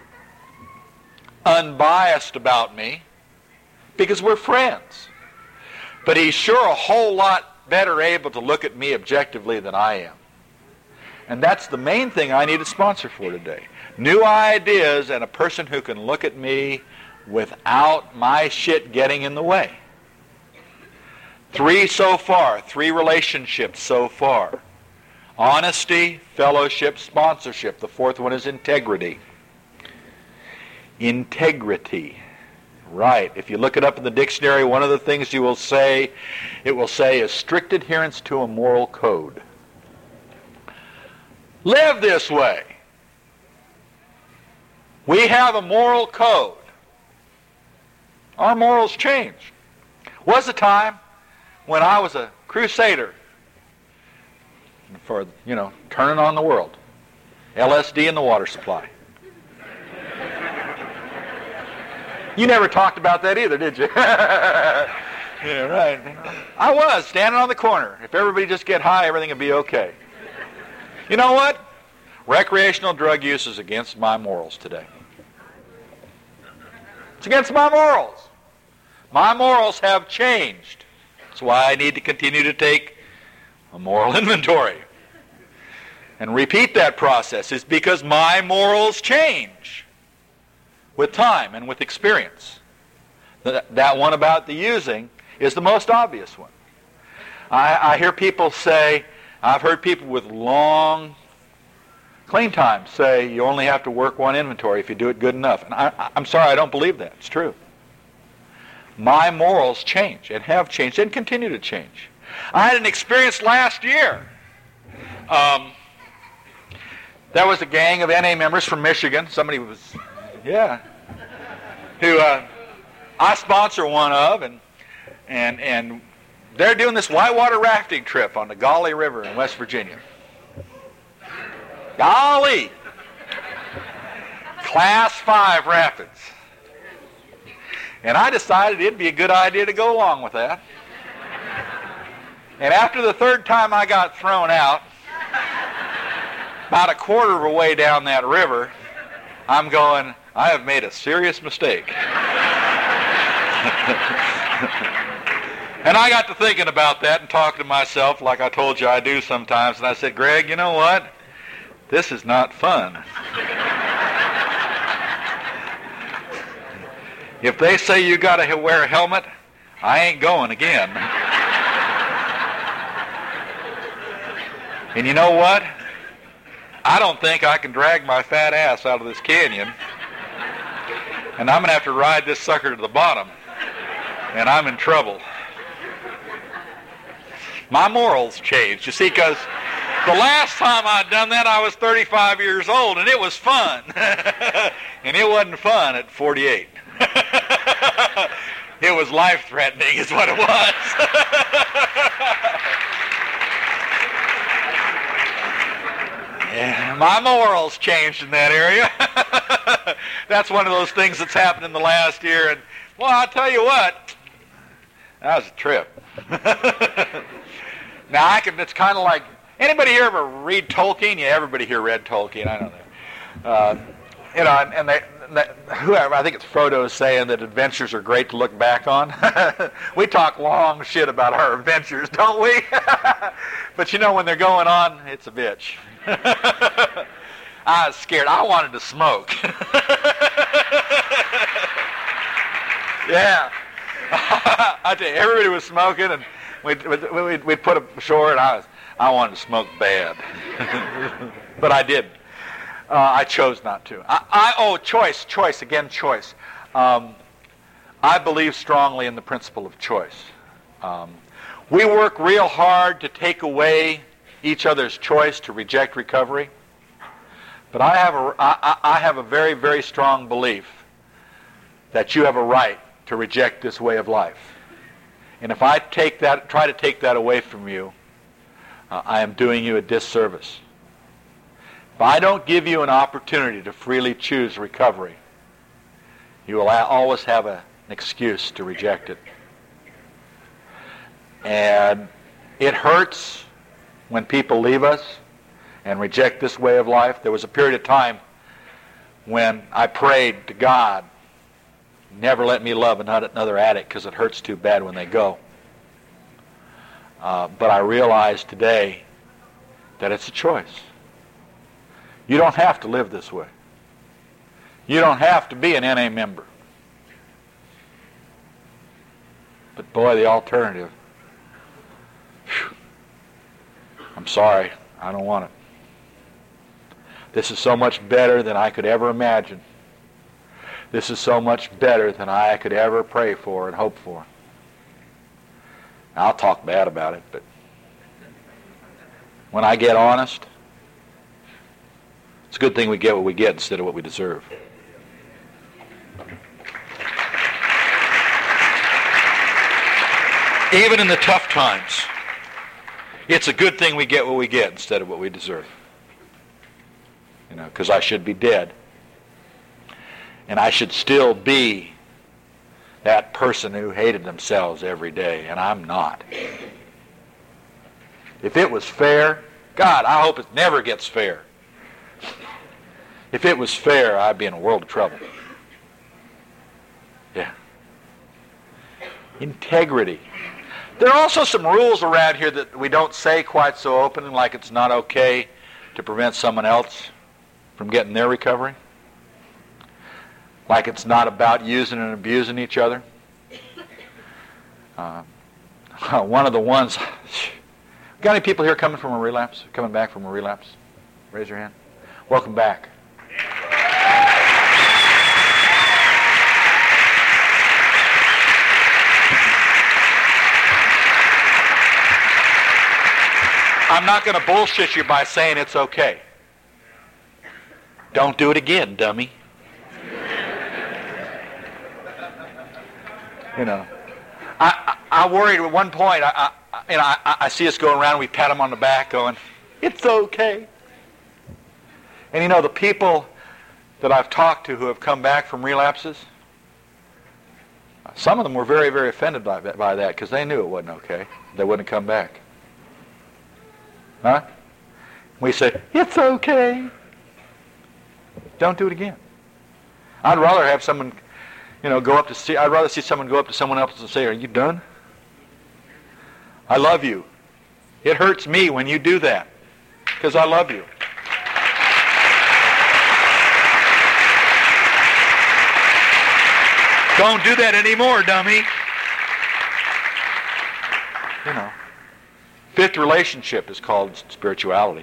unbiased about me because we're friends. But he's sure a whole lot better able to look at me objectively than I am. And that's the main thing I need a sponsor for today. New ideas and a person who can look at me without my shit getting in the way. Three so far, three relationships so far. Honesty, fellowship, sponsorship. The fourth one is integrity. Integrity. Right. If you look it up in the dictionary, one of the things you will say, it will say is strict adherence to a moral code. Live this way. We have a moral code. Our morals change. Was a time when I was a crusader for, you know, turning on the world. L S D in the water supply. You never talked about that either, did you? Yeah, right. I was standing on the corner. If everybody just get high, everything would be okay. You know what? Recreational drug use is against my morals today. It's against my morals. My morals have changed. That's why I need to continue to take a moral inventory and repeat that process. It's because my morals change with time and with experience. That, that one about the using is the most obvious one. I, I hear people say, I've heard people with long clean times say you only have to work one inventory if you do it good enough. And I, I'm sorry, I don't believe that. It's true. My morals change and have changed and continue to change. I had an experience last year. Um, there was a gang of N A members from Michigan. Somebody was, yeah, who uh, I sponsor one of, and and and they're doing this whitewater rafting trip on the Gauley River in West Virginia. Golly! Class five rapids. And I decided it'd be a good idea to go along with that. And after the third time I got thrown out, about a quarter of a way down that river, I'm going, I have made a serious mistake. And I got to thinking about that and talking to myself like I told you I do sometimes. And I said, Greg, you know what? This is not fun. If they say you got to wear a helmet, I ain't going again. And you know what? I don't think I can drag my fat ass out of this canyon. And I'm going to have to ride this sucker to the bottom. And I'm in trouble. My morals changed, you see, because the last time I'd done that, I was thirty-five years old, and it was fun. And it wasn't fun at forty-eight. It was life-threatening is what it was. Yeah, my morals changed in that area. That's one of those things that's happened in the last year. And, well, I'll tell you what, that was a trip. Now, I can, it's kind of like, anybody here ever read Tolkien? Yeah, everybody here read Tolkien. I know that. Uh, you know, and, and they, they, whoever, I think it's Frodo saying that adventures are great to look back on. We talk long shit about our adventures, don't we? But you know, when they're going on, it's a bitch. I was scared. I wanted to smoke. Yeah. I tell you, everybody was smoking, and we'd, we'd, we'd put ashore, and I was, I wanted to smoke bad. But I didn't. Uh, I chose not to. I, I oh, choice, choice, again, choice. Um, I believe strongly in the principle of choice. Um, we work real hard to take away each other's choice to reject recovery. But I have a, I, I have a very, very strong belief that you have a right to reject this way of life. And if I take that, try to take that away from you, uh, I am doing you a disservice. If I don't give you an opportunity to freely choose recovery, you will always have a, an excuse to reject it. And it hurts when people leave us and reject this way of life. There was a period of time when I prayed to God, never let me love another addict because it hurts too bad when they go. Uh, but I realize today that it's a choice. You don't have to live this way. You don't have to be an N A member. But boy, the alternative, whew, I'm sorry, I don't want it. This is so much better than I could ever imagine. This is so much better than I could ever pray for and hope for. I'll talk bad about it, but when I get honest, it's a good thing we get what we get instead of what we deserve. Even in the tough times, it's a good thing we get what we get instead of what we deserve. You know, because I should be dead. And I should still be that person who hated themselves every day, and I'm not. If it was fair, God, I hope it never gets fair. If it was fair, I'd be in a world of trouble. Yeah. Integrity. There are also some rules around here that we don't say quite so openly, like it's not okay to prevent someone else from getting their recovery. Like it's not about using and abusing each other. Uh, one of the ones... Got any people here coming from a relapse? Coming back from a relapse? Raise your hand. Welcome back. I'm not going to bullshit you by saying it's okay. Don't do it again, dummy. You know, I, I, I worried at one point. I, I, you know, I, I see us going around. And we pat him on the back, going, "It's okay." And you know, the people that I've talked to who have come back from relapses, some of them were very, very offended by that, by that because they knew it wasn't okay. They wouldn't come back. Huh? We say, "It's okay. Don't do it again." I'd rather have someone, you know, go up to see, I'd rather see someone go up to someone else and say, "Are you done? I love you. It hurts me when you do that because I love you." Don't do that anymore, dummy. You know. Fifth relationship is called spirituality.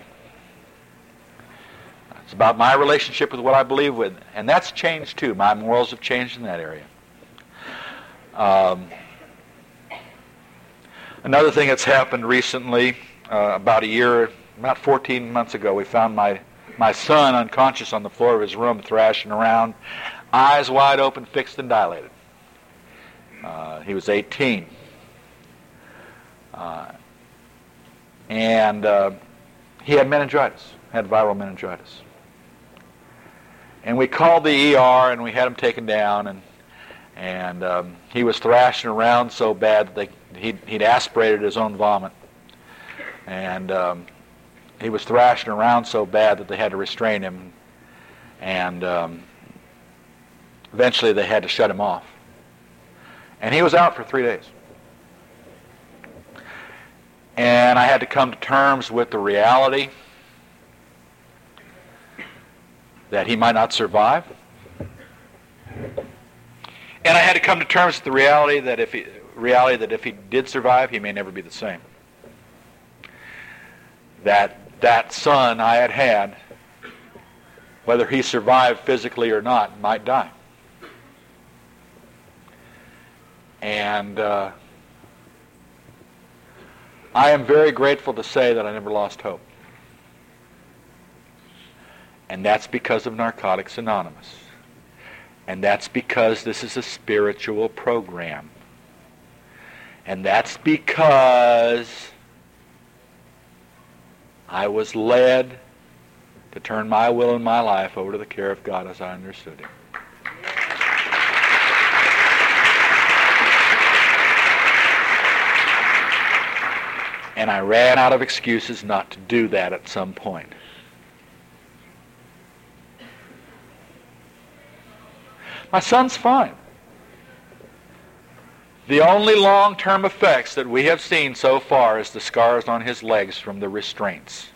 It's about my relationship with what I believe with. And that's changed too. My morals have changed in that area. Um, another thing that's happened recently, uh, about a year, about fourteen months ago, we found my, my son unconscious on the floor of his room, thrashing around, eyes wide open, fixed and dilated. Uh, he was eighteen. Uh, and uh, he had meningitis, had viral meningitis. And we called the E R and we had him taken down, and and um, he was thrashing around so bad that they, he'd, he'd aspirated his own vomit. And um, he was thrashing around so bad that they had to restrain him, and um, eventually they had to shut him off. And he was out for three days. And I had to come to terms with the reality that he might not survive. And I had to come to terms with the reality that if he, reality that if he did survive, he may never be the same. That that son I had had, whether he survived physically or not, might die. And uh, I am very grateful to say that I never lost hope. And that's because of Narcotics Anonymous. And that's because this is a spiritual program. And that's because I was led to turn my will and my life over to the care of God as I understood Him. And I ran out of excuses not to do that at some point. My son's fine. The only long-term effects that we have seen so far is the scars on his legs from the restraints.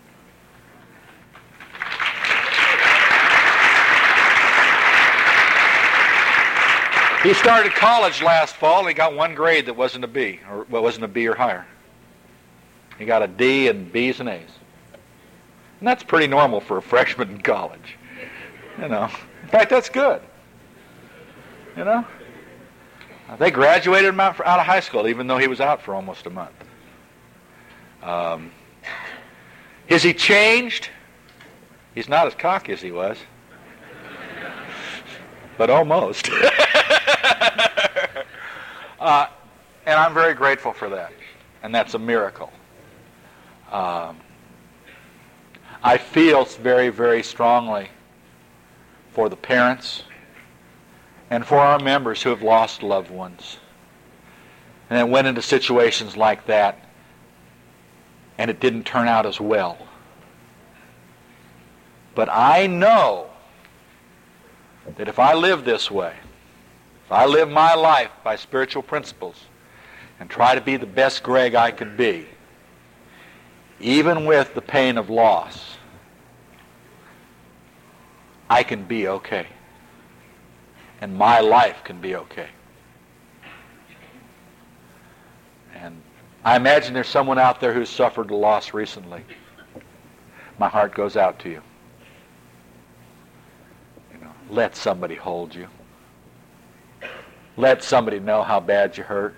He started college last fall and he got one grade that wasn't a B, or well, wasn't a B or higher. He got a D and B's and A's. And that's pretty normal for a freshman in college. You know. In fact, that's good. You know? They graduated him out, out of high school, even though he was out for almost a month. Um, is he changed? He's not as cocky as he was. But almost. uh, and I'm very grateful for that. And that's a miracle. Um, I feel very, very strongly for the parents and for our members who have lost loved ones and then went into situations like that and it didn't turn out as well. But I know that if I live this way, if I live my life by spiritual principles and try to be the best Greg I can be, even with the pain of loss, I can be okay. And my life can be okay. And I imagine there's someone out there who's suffered a loss recently. My heart goes out to you. You know, let somebody hold you. Let somebody know how bad you hurt.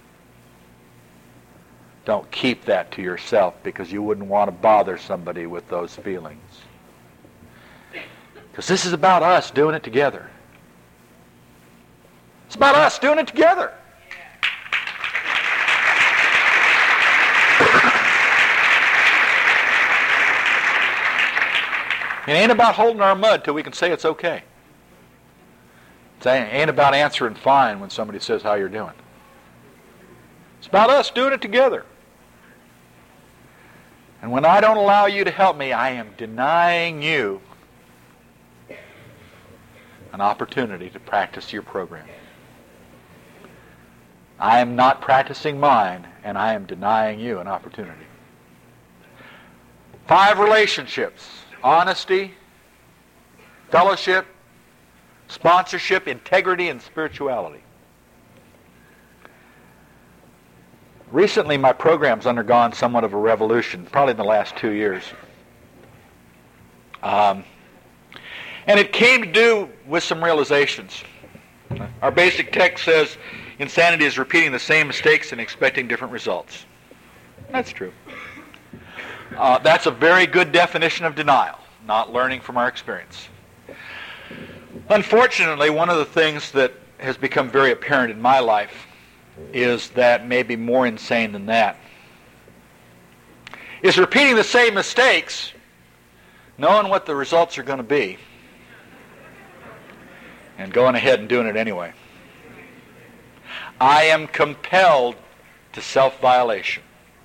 Don't keep that to yourself, because you wouldn't want to bother somebody with those feelings. Because this is about us doing it together. It's about us doing it together. It ain't about holding our mud till we can say it's okay. It ain't about answering fine when somebody says how you're doing. It's about us doing it together. And when I don't allow you to help me, I am denying you an opportunity to practice your program. I am not practicing mine, and I am denying you an opportunity. Five relationships: honesty, fellowship, sponsorship, integrity, and spirituality. Recently, my program's undergone somewhat of a revolution, probably in the last two years. Um, and it came to do with some realizations. Our basic text says, insanity is repeating the same mistakes and expecting different results. That's true. Uh, that's a very good definition of denial, not learning from our experience. Unfortunately, one of the things that has become very apparent in my life is that maybe more insane than that is repeating the same mistakes, knowing what the results are going to be, and going ahead and doing it anyway. I am compelled to self-violation.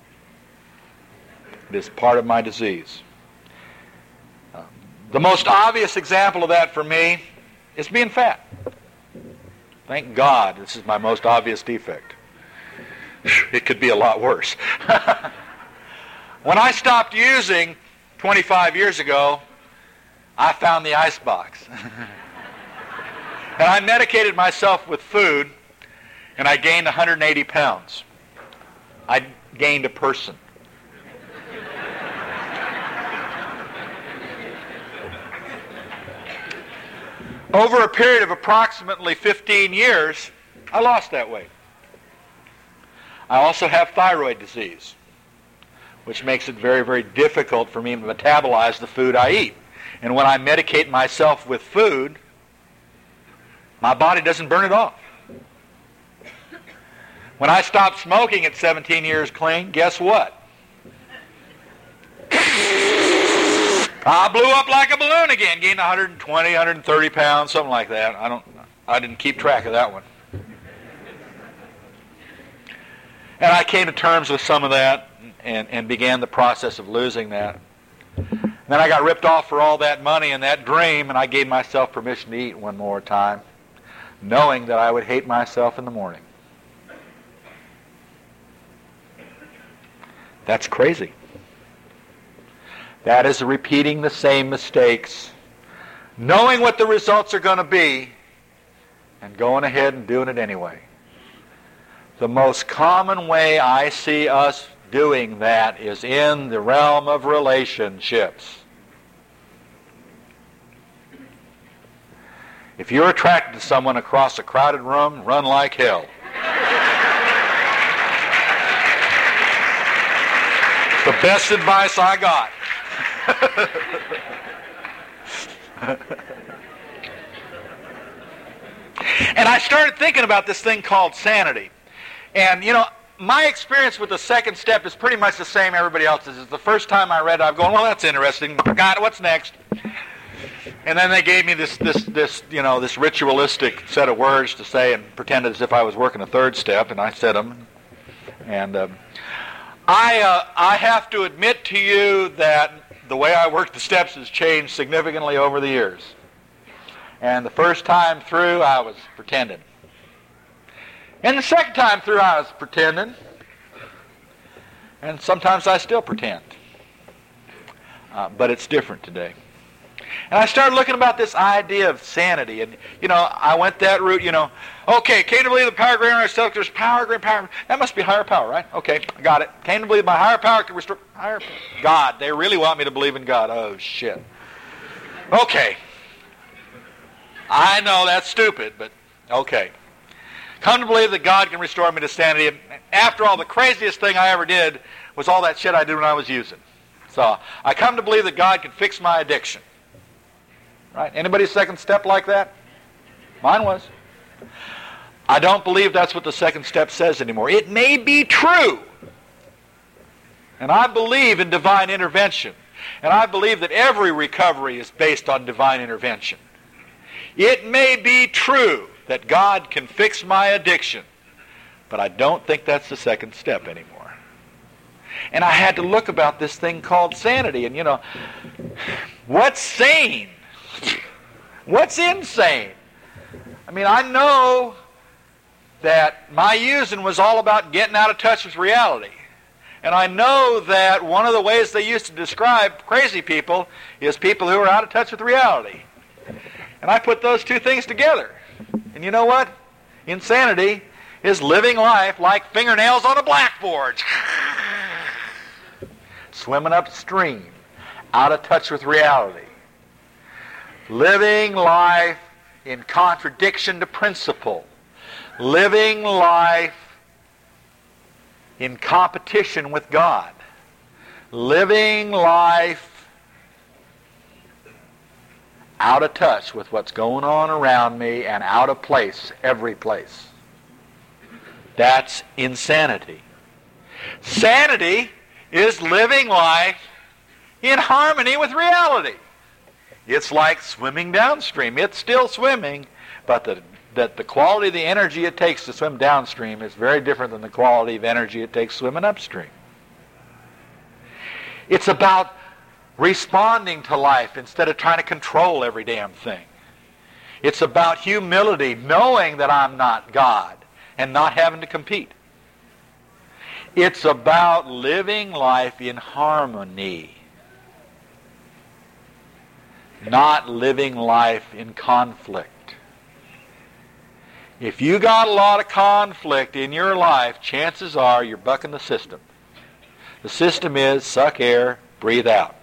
It is part of my disease. Uh, the most obvious example of that for me is being fat. Thank God this is my most obvious defect. It could be a lot worse. When I stopped using twenty-five years ago, I found the ice box. And I medicated myself with food, and I gained one hundred eighty pounds. I gained a person. Over a period of approximately fifteen years, I lost that weight. I also have thyroid disease, which makes it very, very difficult for me to metabolize the food I eat. And when I medicate myself with food, my body doesn't burn it off. When I stopped smoking at seventeen years clean, guess what? I blew up like a balloon again, gained one hundred twenty, one hundred thirty pounds, something like that. I don't, I didn't keep track of that one. And I came to terms with some of that and, and began the process of losing that. And then I got ripped off for all that money and that dream, and I gave myself permission to eat one more time, knowing that I would hate myself in the morning. That's crazy. That is repeating the same mistakes, knowing what the results are going to be, and going ahead and doing it anyway. The most common way I see us doing that is in the realm of relationships. If you're attracted to someone across a crowded room, run like hell. The best advice I got. And I started thinking about this thing called sanity. And, you know, my experience with the second step is pretty much the same everybody else's. It's the first time I read it, I'm going, well, that's interesting. Got it, what's next? And then they gave me this, this, this, you know, this ritualistic set of words to say and pretended as if I was working a third step, and I said them. And um, I, uh, I have to admit to you that the way I work the steps has changed significantly over the years. And the first time through, I was pretending. And the second time through, I was pretending. And sometimes I still pretend. Uh, but it's different today. And I started looking about this idea of sanity. And, you know, I went that route, you know. Okay, came to believe the power greater than ourselves. There's power, great power. That must be higher power, right? Okay, I got it. Came to believe my higher power can restore higher power. God. They really want me to believe in God. Oh, shit. Okay. I know that's stupid, but okay. Come to believe that God can restore me to sanity. And after all, the craziest thing I ever did was all that shit I did when I was using. So I come to believe that God can fix my addiction. Right? Anybody's second step like that? Mine was. I don't believe that's what the second step says anymore. It may be true. And I believe in divine intervention. And I believe that every recovery is based on divine intervention. It may be true that God can fix my addiction, but I don't think that's the second step anymore. And I had to look about this thing called sanity. And, you know, what's sane? What's insane? I mean, I know that my using was all about getting out of touch with reality. And I know that one of the ways they used to describe crazy people is people who are out of touch with reality. And I put those two things together. And you know what? Insanity is living life like fingernails on a blackboard. Swimming upstream, out of touch with reality. Living life in contradiction to principle. Living life in competition with God. Living life out of touch with what's going on around me and out of place every place. That's insanity. Sanity is living life in harmony with reality. It's like swimming downstream. It's still swimming, but the, that the quality of the energy it takes to swim downstream is very different than the quality of energy it takes swimming upstream. It's about responding to life instead of trying to control every damn thing. It's about humility, knowing that I'm not God and not having to compete. It's about living life in harmony, not living life in conflict. If you got a lot of conflict in your life, chances are you're bucking the system. The system is suck air, breathe out.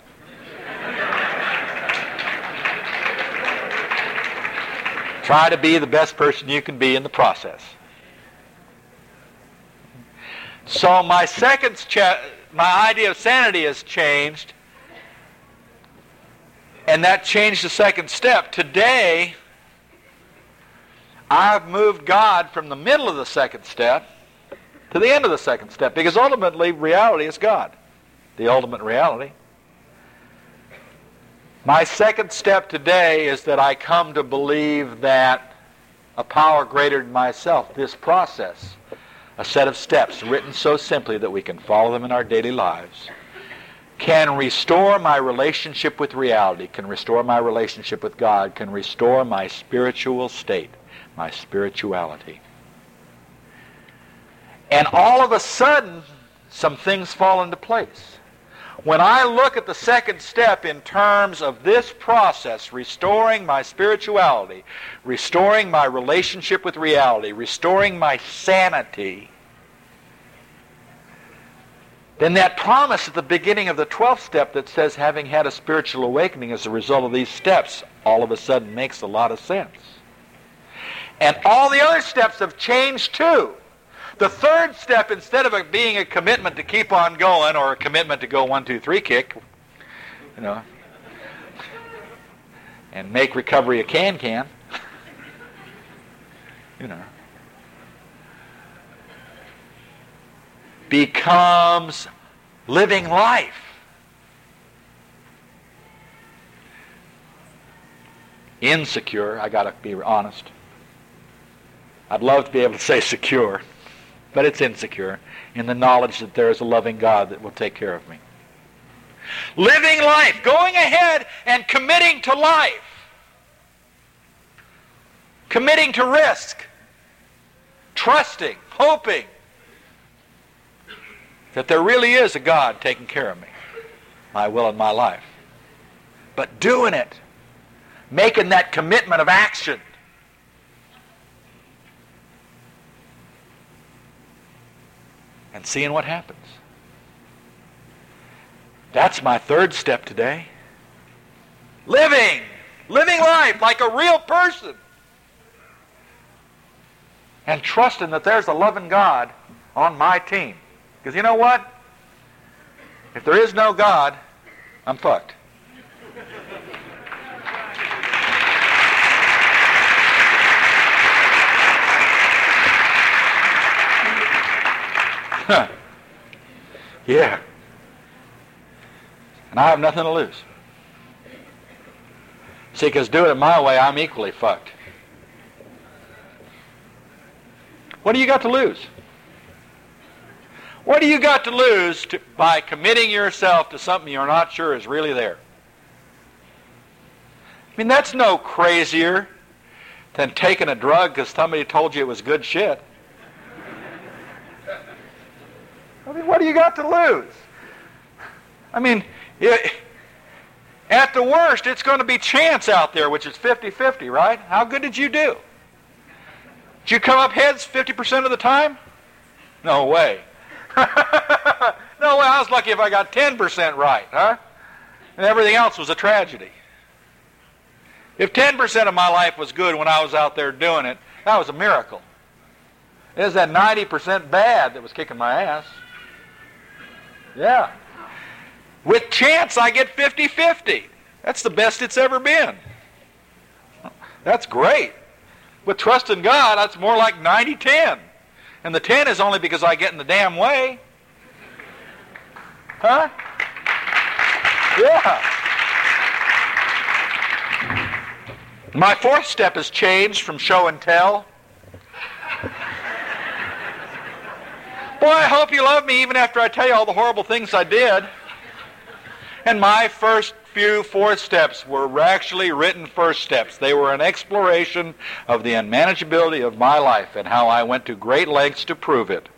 Try to be the best person you can be in the process. So my second, cha- my idea of sanity has changed, and that changed the second step. Today, I've moved God from the middle of the second step to the end of the second step, because ultimately reality is God, the ultimate reality. My second step today is that I come to believe that a power greater than myself, this process, a set of steps written so simply that we can follow them in our daily lives, can restore my relationship with reality, can restore my relationship with God, can restore my spiritual state, my spirituality. And all of a sudden, some things fall into place. When I look at the second step in terms of this process, restoring my spirituality, restoring my relationship with reality, restoring my sanity, then that promise at the beginning of the twelfth step that says having had a spiritual awakening as a result of these steps all of a sudden makes a lot of sense. And all the other steps have changed too. The third step, instead of it being a commitment to keep on going or a commitment to go one, two, three kick, you know, and make recovery a can-can, you know, becomes living life. insecure, I got to be honest. I'd love to be able to say secure, but it's insecure in the knowledge that there is a loving God that will take care of me. Living life, going ahead and committing to life. Committing to risk. Trusting, hoping that there really is a God taking care of me, my will and my life. But doing it, making that commitment of action. And seeing what happens. That's my third step today. Living. Living life like a real person. And trusting that there's a loving God on my team. Because you know what? If there is no God, I'm fucked. Huh. Yeah. And I have nothing to lose. See, because doing it my way, I'm equally fucked. What do you got to lose? What do you got to lose to, by committing yourself to something you're not sure is really there? I mean, that's no crazier than taking a drug because somebody told you it was good shit. I mean, what do you got to lose? I mean, it, at the worst, it's going to be chance out there, which is fifty-fifty, right? How good did you do? Did you come up heads fifty percent of the time? No way. No way. I was lucky if I got ten percent right, huh? And everything else was a tragedy. If ten percent of my life was good when I was out there doing it, that was a miracle. It was that ninety percent bad that was kicking my ass. Yeah. With chance, I get fifty-fifty. That's the best it's ever been. That's great. With trust in God, that's more like ninety ten. And the ten is only because I get in the damn way. Huh? Yeah. My fourth step has changed from show and tell. Boy, I hope you love me even after I tell you all the horrible things I did. And my first few fourth steps were actually written first steps. They were an exploration of the unmanageability of my life and how I went to great lengths to prove it.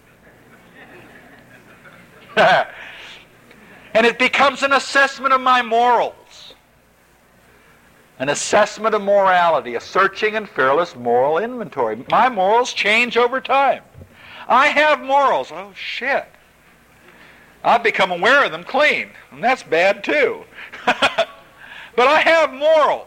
And it becomes an assessment of my morals. An assessment of morality, a searching and fearless moral inventory. My morals change over time. I have morals. Oh, shit. I've become aware of them clean, and that's bad too. But I have morals.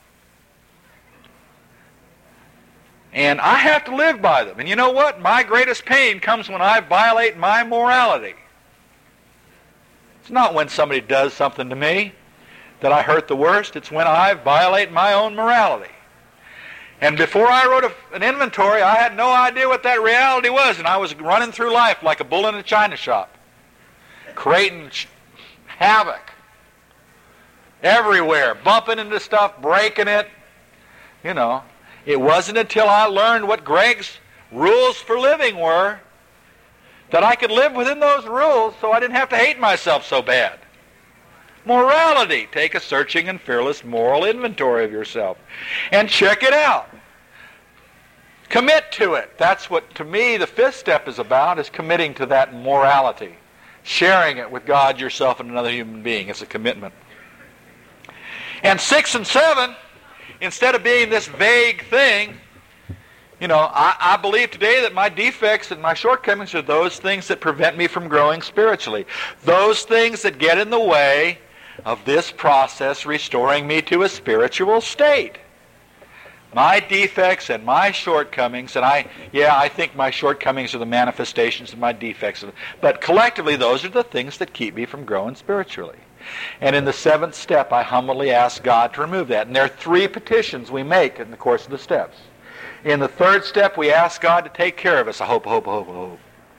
And I have to live by them. And you know what? My greatest pain comes when I violate my morality. It's not when somebody does something to me that I hurt the worst. It's when I violate my own morality. And before I wrote a, an inventory, I had no idea what that reality was, and I was running through life like a bull in a china shop, creating havoc everywhere, bumping into stuff, breaking it. You know, it wasn't until I learned what Greg's rules for living were that I could live within those rules so I didn't have to hate myself so bad. Morality. Take a searching and fearless moral inventory of yourself and check it out. Commit to it. That's what, to me, the fifth step is about, is committing to that morality. Sharing it with God, yourself, and another human being. It's a commitment. And six and seven, instead of being this vague thing, you know, I, I believe today that my defects and my shortcomings are those things that prevent me from growing spiritually. Those things that get in the way of this process restoring me to a spiritual state. My defects and my shortcomings, and I, yeah, I think my shortcomings are the manifestations of my defects, but collectively those are the things that keep me from growing spiritually. And in the seventh step, I humbly ask God to remove that. And there are three petitions we make in the course of the steps. In the third step, we ask God to take care of us. I hope, I hope, I hope, I hope.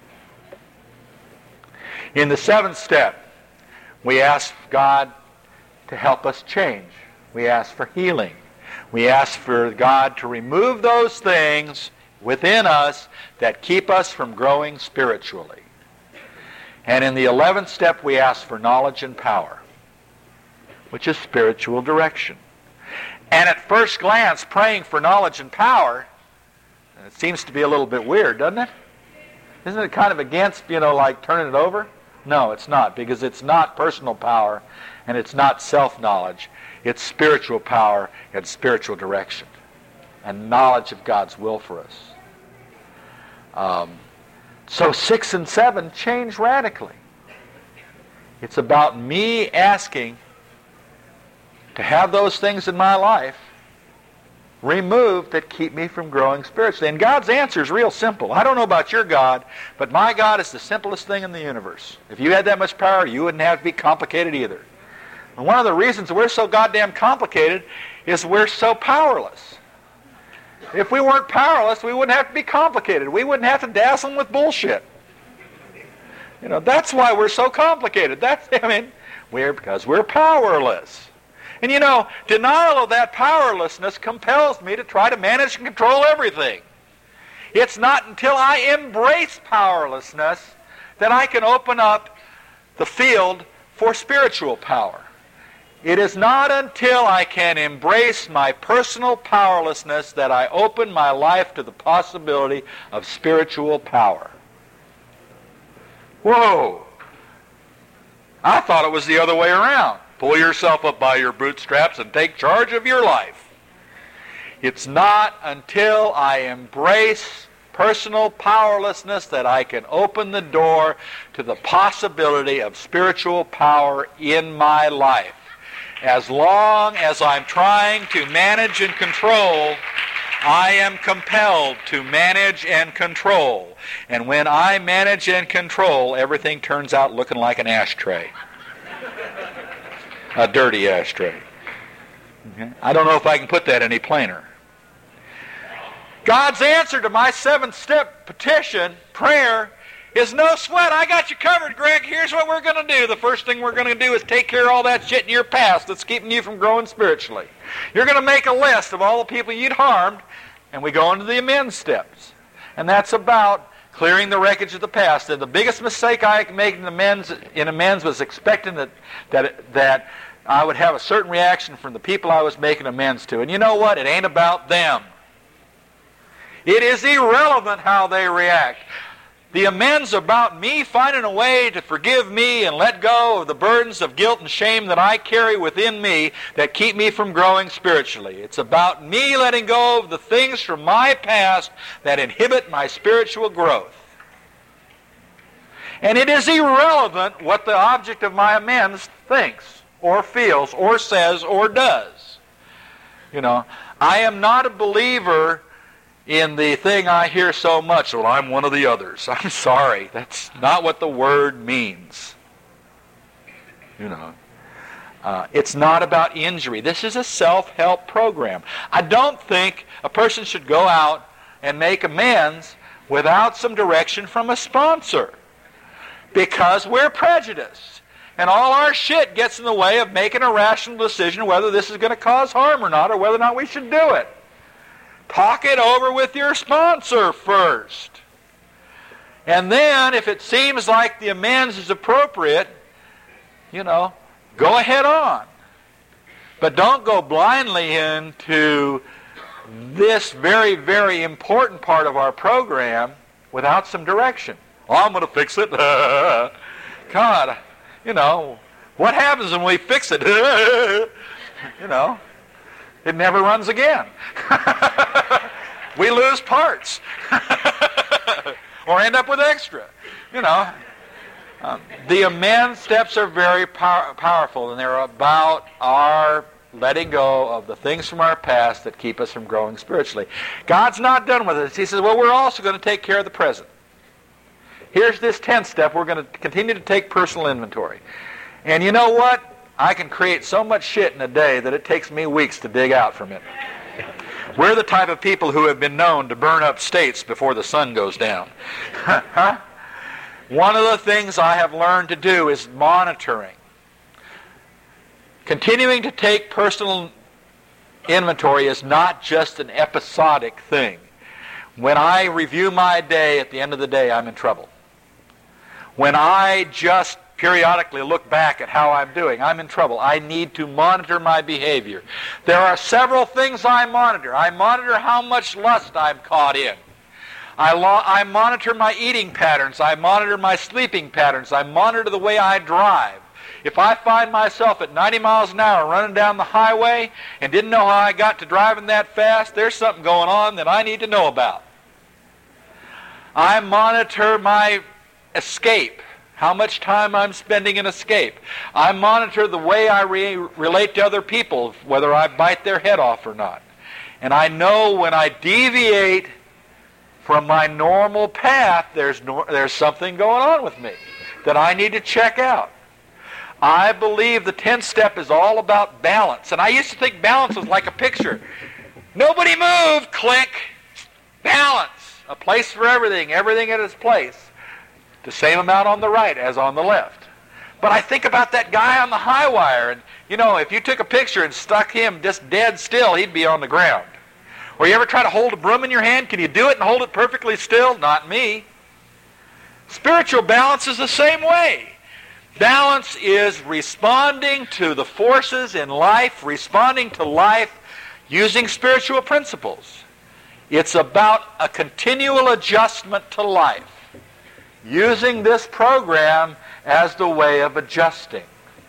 In the seventh step, we ask God to help us change. We ask for healing. We ask for God to remove those things within us that keep us from growing spiritually. And in the eleventh step, we ask for knowledge and power, which is spiritual direction. And at first glance, praying for knowledge and power, it seems to be a little bit weird, doesn't it? Isn't it kind of against, you know, like turning it over? No, it's not, because it's not personal power and it's not self-knowledge. It's spiritual power and spiritual direction and knowledge of God's will for us. Um, so six and seven change radically. It's about me asking to have those things in my life removed that keep me from growing spiritually. And God's answer is real simple. I don't know about your God, but my God is the simplest thing in the universe. If you had that much power, you wouldn't have to be complicated either. And one of the reasons we're so goddamn complicated is we're so powerless. If we weren't powerless, we wouldn't have to be complicated. We wouldn't have to dazzle them with bullshit. You know, that's why we're so complicated. That's, I mean, we're because we're powerless. And you know, denial of that powerlessness compels me to try to manage and control everything. It's not until I embrace powerlessness that I can open up the field for spiritual power. It is not until I can embrace my personal powerlessness that I open my life to the possibility of spiritual power. Whoa! I thought it was the other way around. Pull yourself up by your bootstraps and take charge of your life. It's not until I embrace personal powerlessness that I can open the door to the possibility of spiritual power in my life. As long as I'm trying to manage and control, I am compelled to manage and control. And when I manage and control, everything turns out looking like an ashtray. A dirty ashtray. Okay? I don't know if I can put that any plainer. God's answer to my seventh-step petition, prayer, is no sweat. I got you covered, Greg. Here's what we're going to do. The first thing we're going to do is take care of all that shit in your past that's keeping you from growing spiritually. You're going to make a list of all the people you'd harmed, and we go into the amends steps. And that's about clearing the wreckage of the past. And the biggest mistake I made in amends, in amends was expecting that, that, that I would have a certain reaction from the people I was making amends to. And you know what? It ain't about them. It is irrelevant how they react. The amends about me finding a way to forgive me and let go of the burdens of guilt and shame that I carry within me that keep me from growing spiritually. It's about me letting go of the things from my past that inhibit my spiritual growth. And it is irrelevant what the object of my amends thinks or feels or says or does. You know, I am not a believer in the thing I hear so much, well, I'm one of the others. I'm sorry. That's not what the word means. You know, uh, it's not about injury. This is a self-help program. I don't think a person should go out and make amends without some direction from a sponsor, because we're prejudiced. And all our shit gets in the way of making a rational decision whether this is going to cause harm or not, or whether or not we should do it. Talk it over with your sponsor first. And then, if it seems like the amends is appropriate, you know, go ahead on. But don't go blindly into this very, very important part of our program without some direction. Oh, I'm going to fix it. God, you know, what happens when we fix it? You know, it never runs again. We lose parts. Or end up with extra. You know. Um, the amend steps are very pow- powerful, and they're about our letting go of the things from our past that keep us from growing spiritually. God's not done with us. He says, well, we're also going to take care of the present. Here's this tenth step. We're going to continue to take personal inventory. And you know what? I can create so much shit in a day that it takes me weeks to dig out from it. We're the type of people who have been known to burn up states before the sun goes down. Huh? One of the things I have learned to do is monitoring. Continuing to take personal inventory is not just an episodic thing. When I review my day at the end of the day, I'm in trouble. When I just periodically look back at how I'm doing, I'm in trouble. I need to monitor my behavior. There are several things I monitor. I monitor how much lust I'm caught in. I, lo- I monitor my eating patterns. I monitor my sleeping patterns. I monitor the way I drive. If I find myself at ninety miles an hour running down the highway and didn't know how I got to driving that fast, there's something going on that I need to know about. I monitor my escape, how much time I'm spending in escape. I monitor the way I re- relate to other people, whether I bite their head off or not. And I know when I deviate from my normal path, there's, no, there's something going on with me that I need to check out. I believe the tenth step is all about balance. And I used to think balance was like a picture. Nobody move, click, balance. A place for everything, everything in its place. The same amount on the right as on the left. But I think about that guy on the high wire, and you know, if you took a picture and stuck him just dead still, he'd be on the ground. Or you ever try to hold a broom in your hand? Can you do it and hold it perfectly still? Not me. Spiritual balance is the same way. Balance is responding to the forces in life, responding to life using spiritual principles. It's about a continual adjustment to life, using this program as the way of adjusting.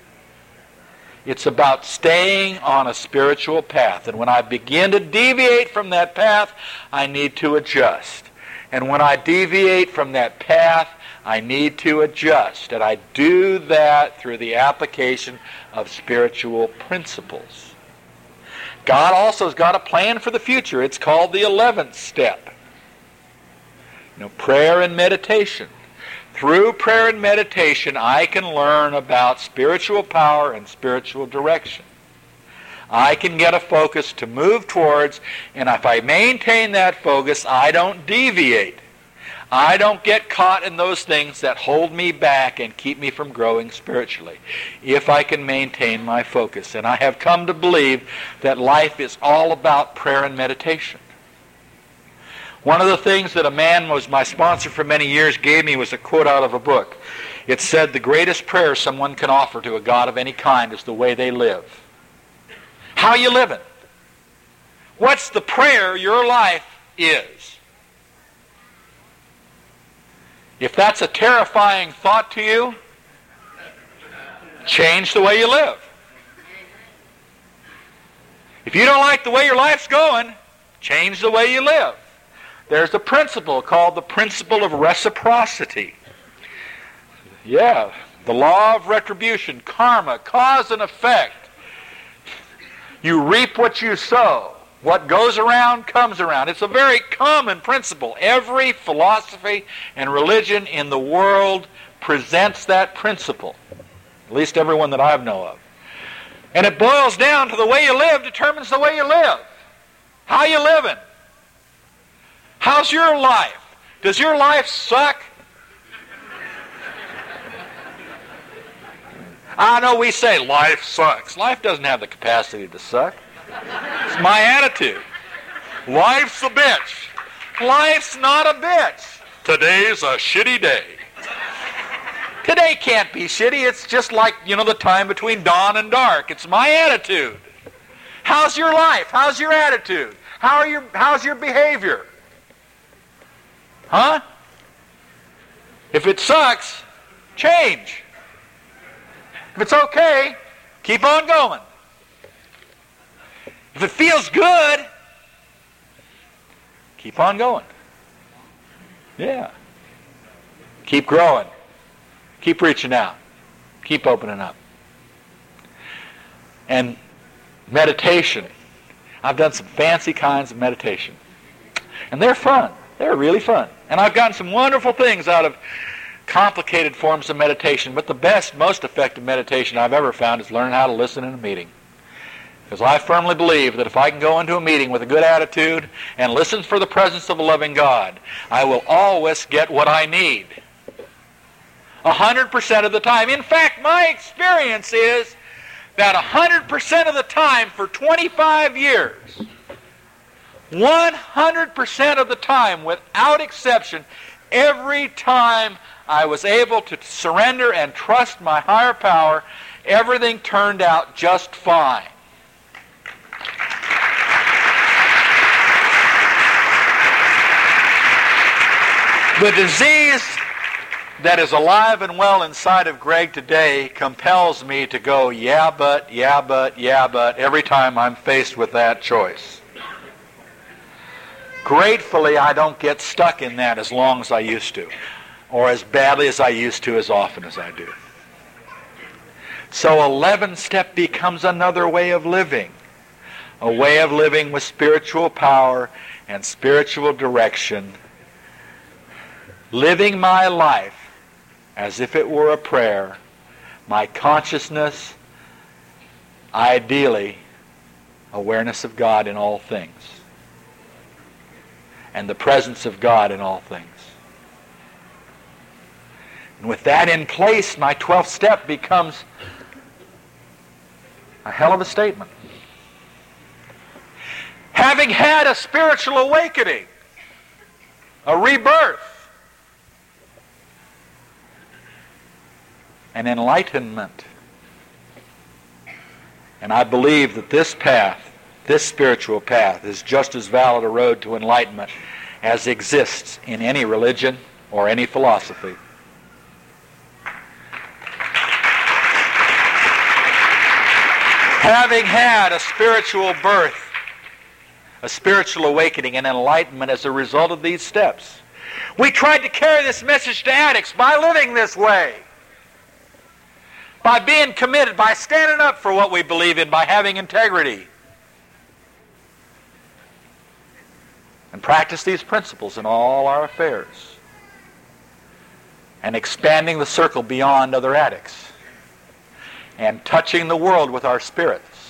It's about staying on a spiritual path. And when I begin to deviate from that path, I need to adjust. And when I deviate from that path, I need to adjust. And I do that through the application of spiritual principles. God also has got a plan for the future. It's called the eleventh step. You know, prayer and meditation. Through prayer and meditation, I can learn about spiritual power and spiritual direction. I can get a focus to move towards, and if I maintain that focus, I don't deviate. I don't get caught in those things that hold me back and keep me from growing spiritually, if I can maintain my focus. And I have come to believe that life is all about prayer and meditation. One of the things that a man who was my sponsor for many years gave me was a quote out of a book. It said, the greatest prayer someone can offer to a God of any kind is the way they live. How you living? What's the prayer your life is? If that's a terrifying thought to you, change the way you live. If you don't like the way your life's going, change the way you live. There's a principle called the principle of reciprocity. Yeah, the law of retribution, karma, cause and effect. You reap what you sow. What goes around comes around. It's a very common principle. Every philosophy and religion in the world presents that principle. At least everyone that I know of. And it boils down to the way you live determines the way you live. How you living? How's your life? Does your life suck? I know we say life sucks. Life doesn't have the capacity to suck. It's my attitude. Life's a bitch. Life's not a bitch. Today's a shitty day. Today can't be shitty. It's just like, you know, the time between dawn and dark. It's my attitude. How's your life? How's your attitude? How are your, how's your behavior? Huh? If it sucks, change. If it's okay, keep on going. If it feels good, keep on going. Yeah. Keep growing. Keep reaching out. Keep opening up. And meditation. I've done some fancy kinds of meditation. And they're fun. They're really fun. And I've gotten some wonderful things out of complicated forms of meditation. But the best, most effective meditation I've ever found is learning how to listen in a meeting. Because I firmly believe that if I can go into a meeting with a good attitude and listen for the presence of a loving God, I will always get what I need. A hundred percent of the time. In fact, my experience is that one hundred percent of the time for twenty-five years, one hundred percent of the time, without exception, every time I was able to surrender and trust my higher power, everything turned out just fine. The disease that is alive and well inside of Greg today compels me to go, yeah, but, yeah, but, yeah, but, every time I'm faced with that choice. Gratefully, I don't get stuck in that as long as I used to, or as badly as I used to, as often as I do. So eleven-step becomes another way of living, a way of living with spiritual power and spiritual direction, living my life as if it were a prayer, my consciousness, ideally, awareness of God in all things, and the presence of God in all things. And with that in place, my twelfth step becomes a hell of a statement. Having had a spiritual awakening, a rebirth, an enlightenment. And I believe that this path, this spiritual path, is just as valid a road to enlightenment as exists in any religion or any philosophy. Having had a spiritual birth, a spiritual awakening, and enlightenment as a result of these steps, we tried to carry this message to addicts by living this way, by being committed, by standing up for what we believe in, by having integrity. And practice these principles in all our affairs. And expanding the circle beyond other addicts. And touching the world with our spirits.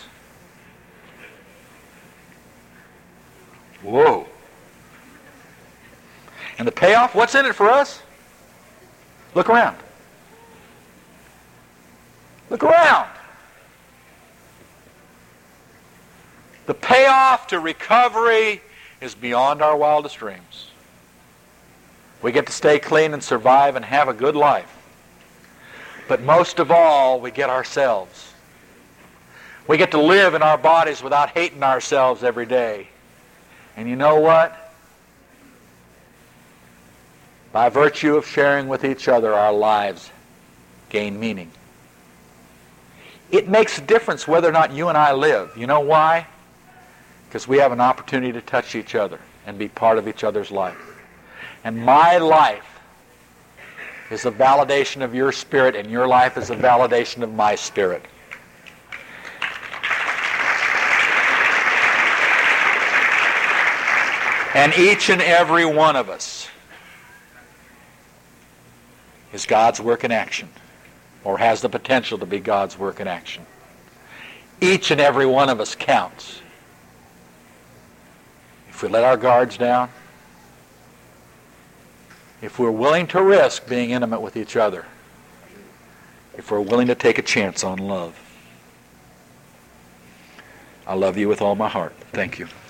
Whoa. And the payoff, what's in it for us? Look around. Look around. The payoff to recovery is beyond our wildest dreams. We get to stay clean and survive and have a good life. But most of all, we get ourselves. We get to live in our bodies without hating ourselves every day. And you know what? By virtue of sharing with each other, our lives gain meaning. It makes a difference whether or not you and I live. You know why? Because we have an opportunity to touch each other and be part of each other's life. And my life is a validation of your spirit, and your life is a validation of my spirit. And each and every one of us is God's work in action, or has the potential to be God's work in action. Each and every one of us counts. If we let our guards down, if we're willing to risk being intimate with each other, if we're willing to take a chance on love. I love you with all my heart. Thank you.